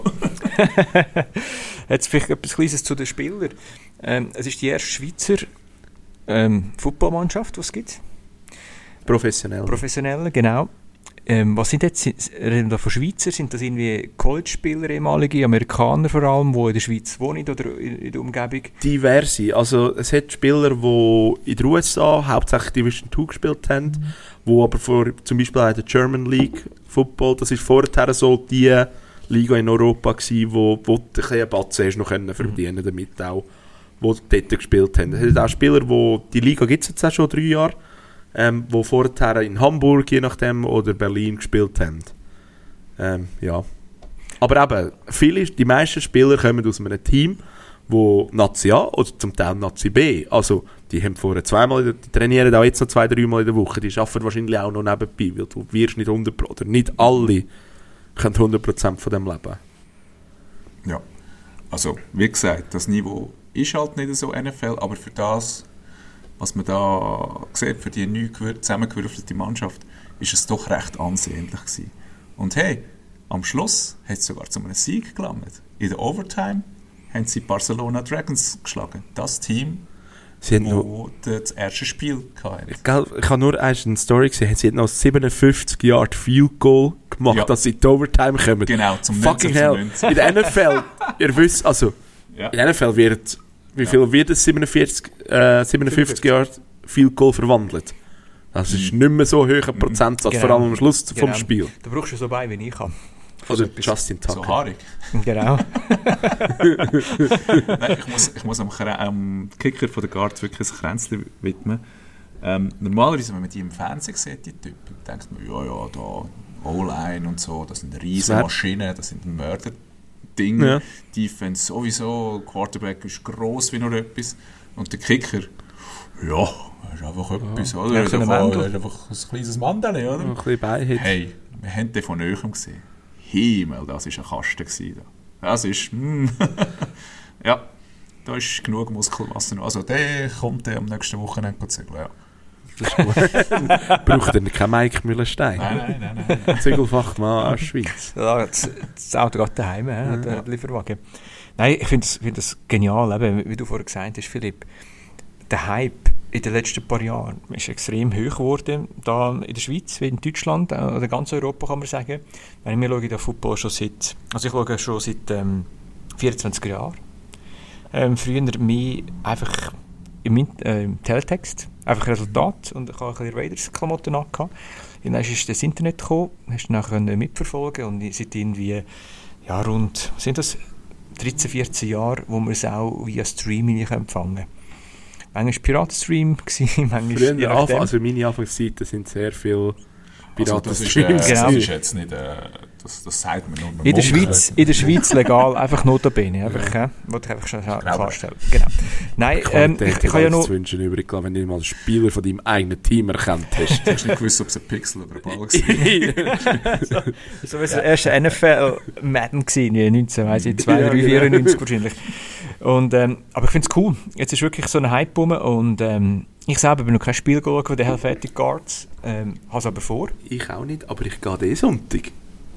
Jetzt vielleicht etwas Kleines zu den Spielern. Es ist die erste Schweizer Footballmannschaft, die es gibt. Professionell. Professionelle, genau. Was sind jetzt, reden wir da von Schweizer, sind das irgendwie College-Spieler, ehemalige Amerikaner vor allem, die in der Schweiz wohnen oder in der Umgebung? Diverse. Also es hat Spieler, die in den USA hauptsächlich Division 2 gespielt haben, die aber zum Beispiel auch in der German League Football, das ist vorher so die Liga in Europa gewesen, wo du ein bisschen einen Batzen hast noch können verdienen damit auch, die dort gespielt haben. Es hat auch Spieler, die Liga gibt es jetzt auch schon 3 Jahre, die vorher in Hamburg, je nachdem, oder Berlin gespielt haben. Ja. Aber eben, die meisten Spieler kommen aus einem Team, wo Nazi A oder zum Teil Nazi B, also die haben vorher die trainieren auch jetzt noch 2-3 Mal in der Woche, die arbeiten wahrscheinlich auch noch nebenbei, weil du wirst nicht 100%, oder nicht alle können 100% von dem leben. Ja. Also, wie gesagt, das Niveau ist halt nicht so NFL, aber für das, was man da sieht, für die neu zusammengewürfelte Mannschaft, ist es doch recht ansehnlich gewesen. Und hey, am Schluss hat es sogar zu einem Sieg gelangt. In der Overtime haben sie Barcelona Dragons geschlagen. Das Team, Sie haben noch, das erste Spiel hatte. ich habe nur eine Story gesehen, sie hat noch 57 Yard Field Goal gemacht, Ja. dass sie in die Overtime kommen. Genau, zum Fucking 19 zu hell. 19. In der NFL, ihr wisst, also, Ja. in der NFL wird, wie viel wird es 57 Yard Field Goal verwandelt? Das ist nicht mehr so hoher Prozentsatz, Genau. vor allem am Schluss vom Genau. Spiel. Da brauchst du so bei, wie ich kann. Also etwas. Justin Tucker. So haarig. Genau. Nein, ich muss am Kicker von der Guards wirklich ein Kränzchen widmen. Normalerweise, wenn man die im Fernsehen sieht, die Typen, denkt man, ja, da O-Line und so, das sind riesige Maschinen, das sind Mörder-Dinge. Ja. Defense sowieso, Quarterback ist gross wie noch etwas. Und der Kicker, ja, ist einfach etwas, oder? Ja, Er ist so ein einfach, Mandel. er ist einfach ein kleines Mandel, oder? Ein bisschen Beihit. Hey, wir haben den von Neuem gesehen. Himmel, das war ein Kasten gewesen. Das ist, ja, da ist genug Muskelmasse noch. Also der kommt am nächsten Wochenende zu segeln, ja. Das ist gut. Braucht er kein Mike Mühlenstein? Nein. Ziegelfachmann aus der Schweiz. Ja, das Auto geht daheim, der Lieferwagen. Nein, ich finde das genial, eben, wie du vorhin gesagt hast, Philipp. Der Hype in den letzten paar Jahren ist extrem hoch geworden, da in der Schweiz, wie in Deutschland, oder ganz Europa kann man sagen. Wir schauen den Football schon seit 24 Jahren. Früher mehr einfach im Teletext, einfach Resultat, und ich habe ein bisschen Raiders-Klamotten angehabt. Und dann ist das Internet gekommen, hast du nachher mitverfolgen, und seit irgendwie rund 13, 14 Jahre, wo man es auch via Streaming empfangen kann. Manchmal war Piratenstream, manchmal also meine Anfangszeiten sind sehr viel Also das ist jetzt nicht, das sagt man nur. In der Schweiz legal, einfach notabene. Wollte ich einfach schon klarstellen. Genau. Nein, ich habe ja noch... zu wünschen übrig, wenn du mal einen Spieler von deinem eigenen Team erkannt hast. Du hast nicht gewusst, ob es ein Pixel oder ein Ball war. So wie es der erste NFL-Madden war, 1994 wahrscheinlich. Und, aber ich finde es cool. Jetzt ist wirklich so ein Hype rum, und ich selber bin noch kein Spiel geschaut von den Helvetic Guards, habe es aber vor. Ich auch nicht, aber ich gehe diesen Sonntag.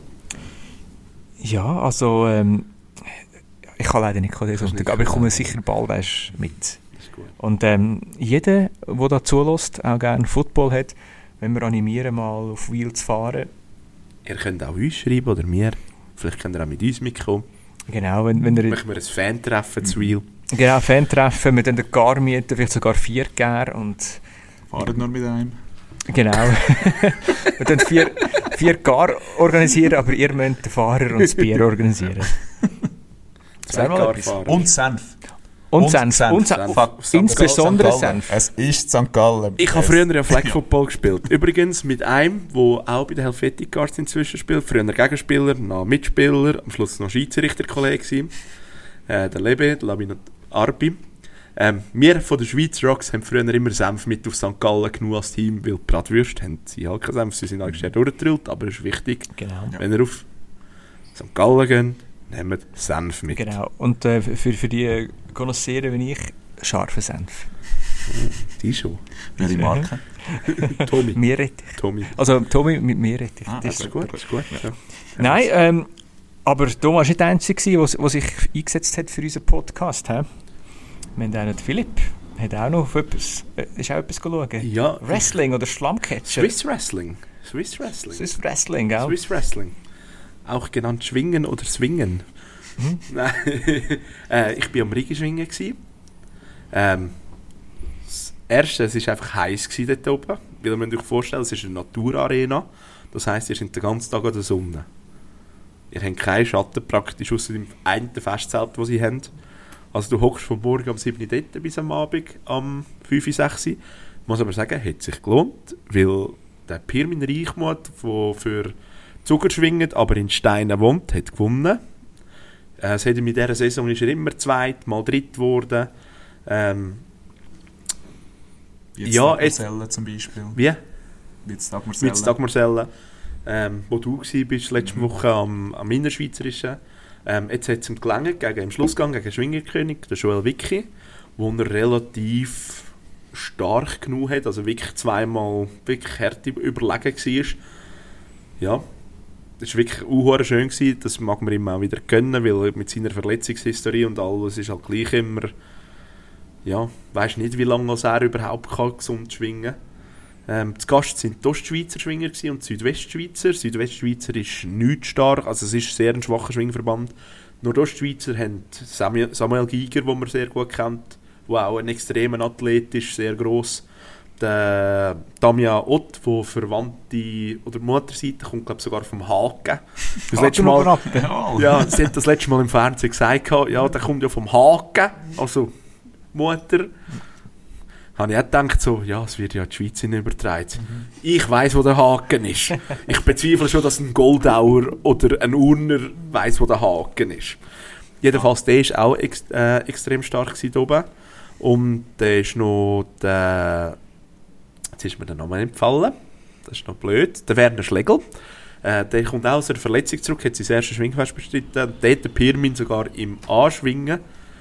Ja, also ich kann leider nicht diesen Sonntag, aber ich komme sicher bald mit. Das ist gut. Und jeder, der da zulässt, auch gerne Football hat, wenn wir animieren, mal auf Wheel zu fahren. Ihr könnt auch uns schreiben oder mir. Vielleicht könnt ihr auch mit uns mitkommen. Genau, wenn ihr... Machen wir ein Fan-Treffen zu Wheel. Genau, Fan-Treffen, wir dann den Car mieten, vielleicht sogar 4 Gar, und... Fahren nur mit einem. Genau. Wir dann 4 Gar organisieren, aber ihr müsst den Fahrer und das Bier organisieren. Das wäre mal etwas. Und Senf. Und Senf. Insbesondere Senf. Es ist St. Gallen. Ich habe früher ja Flag Football gespielt. Übrigens mit einem, der auch bei den Helvetic Guards inzwischen spielt. Früher Gegenspieler, noch Mitspieler, am Schluss noch Schiedsrichterkollege. Der Lebe, der Labin Arbi. Wir von der Schweiz Rocks haben früher immer Senf mit auf St. Gallen genug als Team, weil die Bratwürste haben sie halt keinen Senf. Sie sind eigentlich sehr durchgedrillt, aber es ist wichtig, Genau. wenn ihr auf St. Gallen geht, nehmt Senf mit. Genau. Und für die Connoisseure wie ich, scharfen Senf. Die schon. Welche Marke? Tommy. Meerrettich. Tommy. Also Tommy mit Meerrettich. Das ist gut. Das ist gut. Ja. Nein, aber Thomas war nicht der Einzige, der sich eingesetzt hat für unseren Podcast. He? Wir haben auch noch Philipp, hat auch noch auf etwas, ist auch etwas geschaut. Ja. Wrestling oder Schlammcatcher. Swiss Wrestling. Swiss Wrestling. Swiss Wrestling, gell? Swiss Wrestling. Auch genannt Schwingen oder Swingen. Nein. Ich war am Riegenschwingen. Das Erste, es war einfach heiß dort oben. Weil man sich vorstellen, es ist eine Naturarena. Das heisst, ihr seid den ganzen Tag an der Sonne. Ihr habt keinen Schatten praktisch, außer dem einen Festzelt, das sie haben. Also du hockst von morgen um 7 Uhr dort bis am Abend um 5 Uhr, 6 Uhr. Ich muss aber sagen, hat sich gelohnt, weil der Pirmin Reichmuth, der für Zucker schwingt, aber in Steinen wohnt, hat gewonnen. Mit dieser Saison ist er immer zweit, mal dritt geworden. Jetzt Ja, Dagmarsellen zum Beispiel. Wie? Jetzt Dagmarsellen. Mit Dagmarsellen, wo du warst letzte Woche am Innerschweizerischen. Jetzt hat es ihm gelangt, im Schlussgang gegen Schwingerkönig, der Joel Wicki, wo er relativ stark genug hat, also wirklich zweimal wirklich hart überlegen war. Ja, das war wirklich auch schön gewesen, das mag man ihm auch wieder gönnen, weil mit seiner Verletzungshistorie und alles ist halt gleich immer, ja, weisst nicht, wie lange er überhaupt kann gesund schwingen kann. Zu Gast sind die Ostschweizer Schwinger und die Südwestschweizer. Südwestschweizer ist nicht stark, also es ist sehr ein schwacher Schwingverband. Nordostschweizer haben Samuel Giger, den man sehr gut kennt, der auch ein extremer Athlet ist, sehr gross. Damia Ott, die Verwandte oder Mutterseite kommt, glaube sogar vom Haken. Das letzte Mal, ja, sie hat das letzte Mal im Fernsehen gesagt, ja, der kommt ja vom Haken, also Mutter. Habe ich auch gedacht, so, ja, es wird ja in die Schweiz übertragen. Ich weiss, wo der Haken ist. Ich bezweifle schon, dass ein Goldauer oder ein Urner weiss, wo der Haken ist. Jedenfalls, der war auch extrem stark hier oben. Und der ist noch der... Jetzt ist mir der Name entfallen. Das ist noch blöd. Der Werner Schlegel. Der kommt auch aus einer Verletzung zurück, hat sein erstes Schwingfest bestritten. Der hat der Pirmin sogar im Anschwingen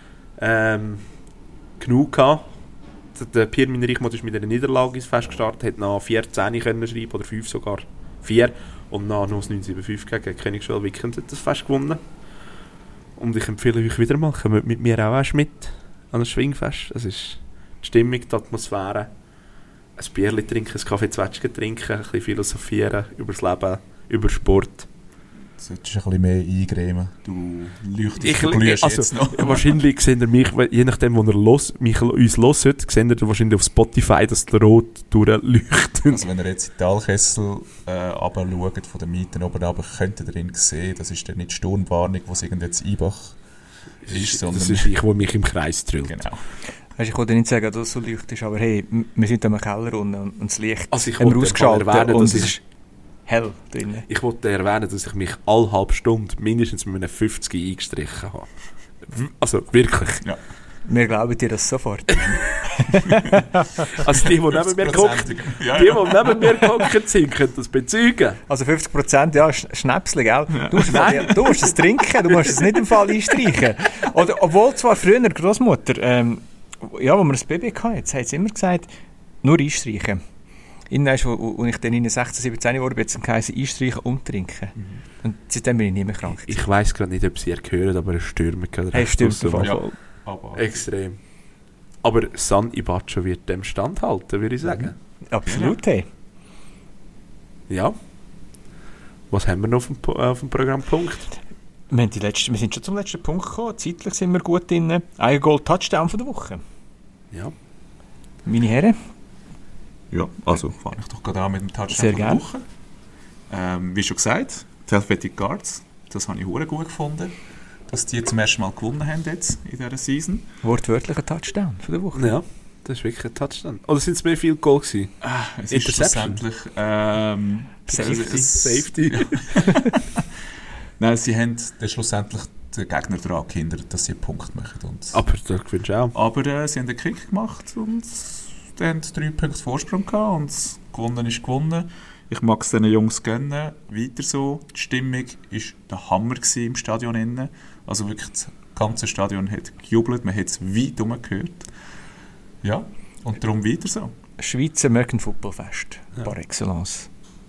genug gehabt. Der Pirmin Reichmuth ist mit einer Niederlage ins Fest gestartet, hat nach 14 können schreiben, oder 5 sogar. 4. Und nach noch 975 gegen Königswell Wickend hat das Fest gewonnen. Und ich empfehle euch wieder mal, kommt mit mir auch mit an ein Schwingfest. Das ist die Stimmung, die Atmosphäre. Ein Bierchen trinken, ein Kaffee-Zwetschgen trinken, ein bisschen philosophieren über das Leben, über Sport. Du solltest ein bisschen mehr eingremen. Du leuchtest, du glühst jetzt noch. Wahrscheinlich seht ihr mich, je nachdem, wo ihr uns hört, seht ihr wahrscheinlich auf Spotify, dass der Rot durchleuchtet. Also wenn ihr jetzt in den Talkessel runterschaut, von den Mieten oben runter, könnt ihr drin sehen, das ist dann nicht die Sturmwarnung, wo es jetzt Einbach ist, sondern... Das ist ich, der mich im Kreis drillt. Genau. Ich wollte nicht sagen, dass es so leuchtet, aber hey, wir sind im Keller und das Licht also haben wir ausgeschaltet erwähnen, und es ist hell drin. Ich wollte erwähnen, dass ich mich alle halbe Stunde mindestens mit einem 50 eingestrichen habe. Also wirklich. Ja. Wir glauben dir das sofort. Also die neben mir gehockt sind, können das bezeugen. Also 50%, ja, Schnäpsle, gell? Ja. Du musst es trinken, du musst es nicht im Fall einstreichen. Oder, obwohl zwar früher Großmutter, ja, wo wir das Baby hatten, jetzt hat sie immer gesagt, nur einstreichen. Als ich dann in 16, 17 Jahren bin, hat sie einstreichen und trinken. Und seitdem bin ich nicht mehr krank. Ich weiss gerade nicht, ob sie gehört, aber es stürmt gerade recht. Stürmt ja. Extrem. Aber San Ibacho wird dem standhalten, würde ich sagen. Absolut, hey. Ja. Was haben wir noch auf dem Programmpunkt? Wir sind schon zum letzten Punkt gekommen. Zeitlich sind wir gut drin. Ein Goal-Touchdown von der Woche. Ja. Meine Herren. Ja, also fange ich doch gerade an mit dem Touchdown Sehr von der gern. Woche. Wie schon gesagt, die Helvetic Guards, das habe ich verdammt gut gefunden, dass die zum ersten Mal gewonnen haben jetzt in dieser Season. Wortwörtlich ein Touchdown von der Woche. Ja, das ist wirklich ein Touchdown. Oder sind es mehr viel Goal gewesen? Es ist schlussendlich... Safety. Nein, sie haben dann schlussendlich den Gegner daran gehindert, dass sie einen Punkt machen. Aber da gewinnst du auch. Aber sie haben einen Kick gemacht und die haben 3 Punkte Vorsprung gehabt und gewonnen ist gewonnen. Ich mag es diesen Jungs gönnen, weiter so. Die Stimmung war der Hammer im Stadion innen. Also wirklich, das ganze Stadion hat gejubelt, man hat es weit herum gehört. Ja, und darum weiter so. Schweizer American Football Fest, par excellence.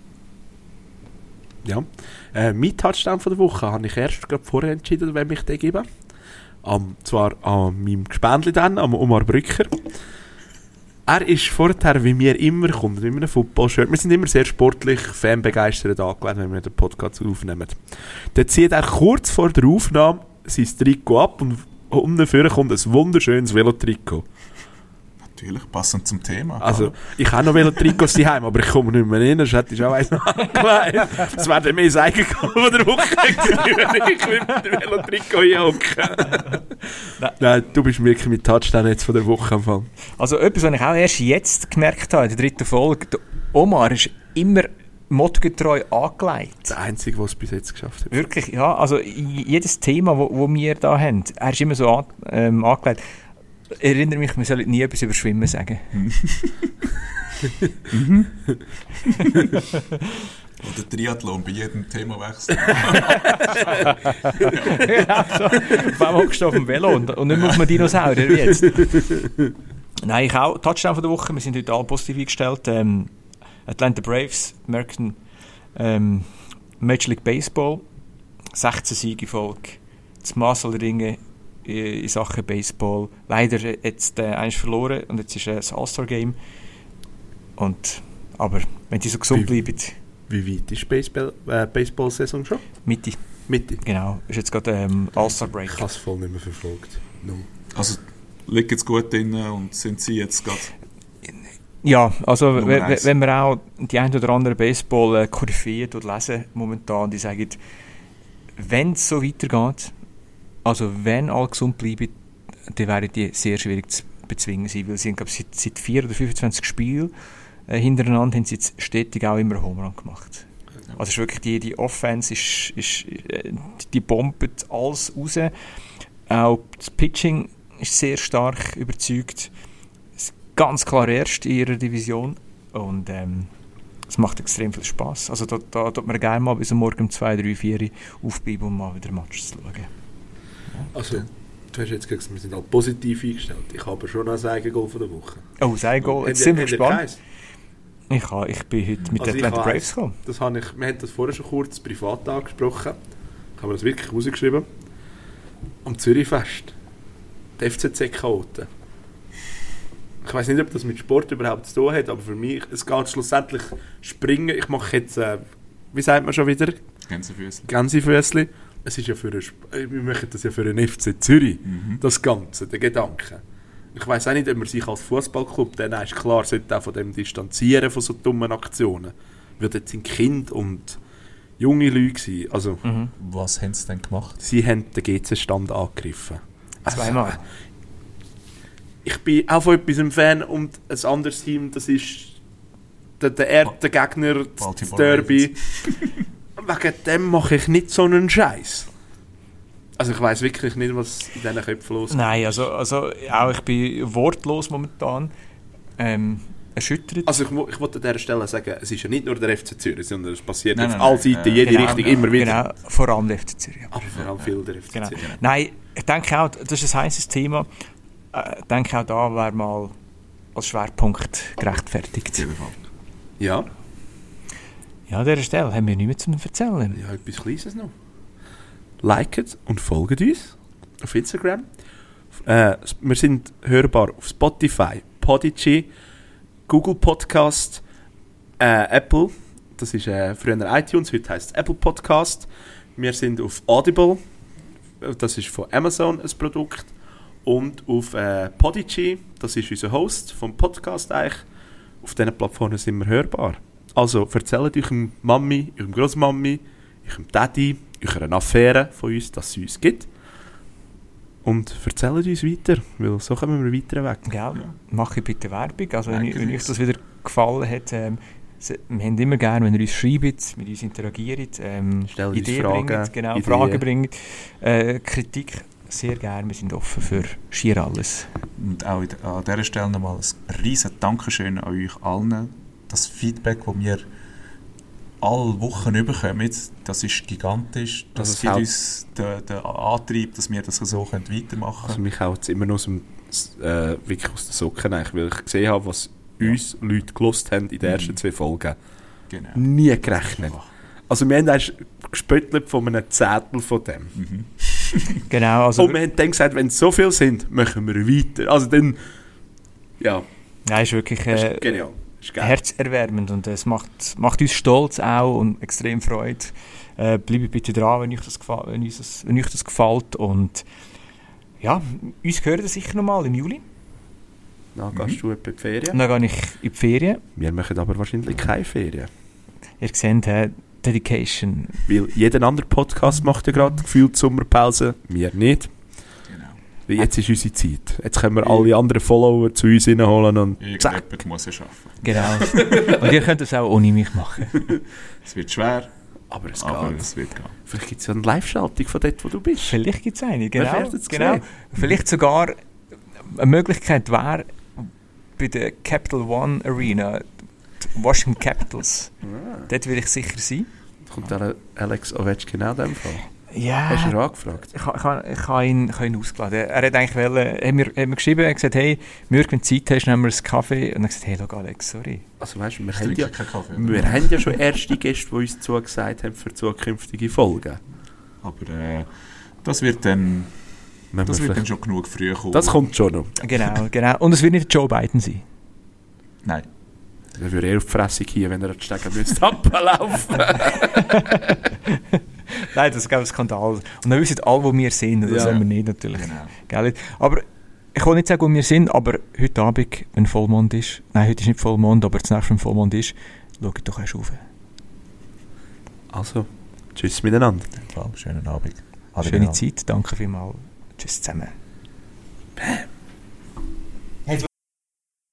Ja, mein Touchdown von der Woche habe ich erst gerade vorher entschieden, wem ich den gebe. Zwar an meinem Gespendli dann, am Omar Brücker. Er ist vorher, wie mir immer kommt, mit einem Football-Shirt. Wir sind immer sehr sportlich, fanbegeistert angelegt, wenn wir den Podcast aufnehmen. Dann zieht er kurz vor der Aufnahme sein Trikot ab und unten vorne kommt ein wunderschönes Velotrikot. Natürlich, passend zum Thema. Also, ich habe noch Velotrikots daheim, aber ich komme nicht mehr rein, sonst hätte ich auch eins angelegt. Das wäre dann mehr das Eigengoal von der Woche gewesen, ich will mit dem Velotrikot hinhocken. Nein, du bist wirklich mit Touchdown jetzt von der Woche am Anfang. Also etwas, was ich auch erst jetzt gemerkt habe, in der 3. Folge, der Omar ist immer mottogetreu angelegt. Der Einzige, der es bis jetzt geschafft hat. Wirklich, ja. Also jedes Thema, das wir da haben, er ist immer so angelegt. Ich erinnere mich, wir sollen nie etwas über Schwimmen sagen. Oder Triathlon bei jedem Thema wechseln. Ja, so. Vor allem hockst du auf dem Velo und nicht mehr auf einem Dinosaurier wie jetzt. Nein, ich auch. Touchdown von der Woche, wir sind heute alle positiv eingestellt. Atlanta Braves, American Major League Baseball, 16 Siege Folge, das Maß aller Dinge in Sachen Baseball. Leider jetzt eins verloren und jetzt ist das All-Star-Game. Aber wenn die so gesund bleiben... Wie weit ist die Baseball-Saison schon? Mitte. Genau, ist jetzt gerade All-Star-Break. Ich habe es voll nicht mehr verfolgt. No. Also liegt jetzt gut drin und sind sie jetzt gerade... Ja, also Nummer eins. wenn man auch die ein oder andere Baseball-Koryphäen lesen momentan, die sagen, wenn es so weitergeht, also wenn alle gesund bleiben, dann wären die sehr schwierig zu bezwingen sein, weil sie haben, glaube ich, seit 4 oder 25 Spielen hintereinander haben sie jetzt stetig auch immer Home Run gemacht. Also ist wirklich die Offense die bombt alles raus. Auch das Pitching ist sehr stark überzeugt. Ganz klar erst in ihrer Division und es macht extrem viel Spass. Also da tut man gerne mal bis am Morgen um 2, 3, 4 aufbleiben, um mal wieder Match zu schauen. Also, du hast jetzt gesagt, wir sind halt positiv eingestellt. Ich habe aber schon noch ein Eigengoal von der Woche. Oh, das Goal. Jetzt sind wir gespannt. Ich bin heute mit den Atlanta Braves gekommen. Wir haben das vorher schon kurz privat angesprochen. Ich habe mir das wirklich rausgeschrieben. Am Zürichfest. Die FCZ-Chaoten. Ich weiß nicht, ob das mit Sport überhaupt zu tun hat, aber für mich, es geht schlussendlich springen. Ich mache jetzt, wie sagt man schon wieder? Gänsefüßli. Es ist ja wir machen das ja für einen FC Zürich, das Ganze, der Gedanke. Ich weiss auch nicht, ob man sich als Fußballclub, dann ist klar, sollte auch von dem distanzieren, von so dummen Aktionen. Weil dort sind Kinder und junge Leute gewesen. Also, Was haben sie denn gemacht? sie haben den GC-Stand angegriffen. Zweimal. Ich bin auch von etwas ein Fan und ein anderes Team, das ist der Gegner, das Baltimore Derby. Wegen dem mache ich nicht so einen Scheiß. Also ich weiss wirklich nicht, was in diesen Köpfen los ist. Nein, also auch ich bin wortlos momentan. Erschüttert. Also ich wollte an dieser Stelle sagen, es ist ja nicht nur der FC Zürich, sondern es passiert Nein, auf nein, allen nein. Seiten, jede Genau, Richtung, immer wieder. Genau, vor allem der FC Zürich. Aber vor allem viel der FC Genau. Zürich. Nein, ich denke auch, das ist ein heißes Thema. Ich denke auch da wäre mal als Schwerpunkt gerechtfertigt. Ja, Ja, an dieser Stelle haben wir nichts mehr zu erzählen. ja, etwas Kleines noch. Liket und folgt uns auf Instagram. Wir sind hörbar auf Spotify, Podigy, Google Podcast, Apple, das ist früher iTunes, heute heisst es Apple Podcast. Wir sind auf Audible, das ist von Amazon ein Produkt. Und auf Podigy, das ist unser Host vom Podcast eigentlich. Auf diesen Plattformen sind wir hörbar. Also erzählt eurem Mami, eurem Großmami, eurem Daddy, eurer Affäre von uns, dass es uns gibt. Und erzählt uns weiter, weil so kommen wir weiter weg. Gell? Mache ich bitte Werbung. Also wenn euch das wieder gefallen hat, wir haben immer gerne, wenn ihr uns schreibt, mit uns interagiert, Stellt Ideen uns Fragen, bringt, genau, Ideen. Fragen bringt, Kritik sehr gerne. Wir sind offen für schier alles. Und auch an dieser Stelle nochmal ein riesen Dankeschön an euch allen. Das Feedback, das wir alle Wochen bekommen, das ist gigantisch. Das gibt uns den Antrieb, dass wir das so weitermachen können. Also mich haut es immer noch wirklich aus den Socken, eigentlich, weil ich gesehen habe, was uns Leute gelost haben in den ersten 2 Folgen. Genau. Nie gerechnet. Also wir haben erst gespöttelt von einem Zettel von dem. Genau, also Und wir haben dann gesagt, wenn es so viel sind, machen wir weiter. Also dann, ja, nein, ist wirklich das ist genial. Das ist geil. herzerwärmend und es macht uns stolz auch und extrem Freude. Bleibt bitte dran, wenn euch das gefällt. Und ja, uns hören sicher nochmal im Juli. Dann gehst du etwa in die Ferien. Dann gehe ich in die Ferien. Wir machen aber wahrscheinlich keine Ferien. Ihr seht, Dedication. Weil jeder andere Podcast macht ja gerade gefühlt Sommerpause. Wir nicht. Genau. Weil jetzt ist unsere Zeit. Jetzt können wir alle anderen Follower zu uns reinholen und zack. Irgendjemand muss ja arbeiten. Genau. Und ihr könnt es auch ohne mich machen. Es wird schwer, Aber es aber geht. es wird gehen. Vielleicht gibt es ja eine Live-Schaltung von dort, wo du bist. Vielleicht gibt es eine, Wir genau. werden es Genau. sehen. Vielleicht sogar eine Möglichkeit wäre, bei der Capital One Arena, die Washington Capitals. Dort will ich sicher sein. Kommt der Alex Ovechkin auch in dem Fall? Ja. Hast du ihn angefragt? Ich habe ihn ausgeladen. Er hat eigentlich hat mir geschrieben, er hat gesagt, hey, Mürk, wenn du Zeit hast, nehmen wir einen Kaffee. Und er hat gesagt, hey, schau Alex, sorry. Also weißt du, wir Ich haben trinke ja, keinen Kaffee. wir haben ja schon erste Gäste, die uns zugesagt haben für zukünftige Folgen. Aber das wird dann schon genug früh kommen. Das kommt schon noch. Genau. Und es wird nicht Joe Biden sein. Nein. Dann würde er auf die Fresse gehen, wenn er an die Stege müsste ablaufen. Nein, das ist ein Skandal. Und dann wissen alle, wo wir sind. Und das Ja. haben wir nicht, natürlich. Genau. Gell? Aber Ich kann nicht sagen, wo wir sind, aber heute Abend, wenn Vollmond ist, nein, heute ist nicht Vollmond, aber das nächste, wenn Vollmond ist, schaut doch erst rauf. Also, tschüss miteinander. Schönen Abend. Schöne Zeit, danke vielmals. Tschüss zusammen. Bam.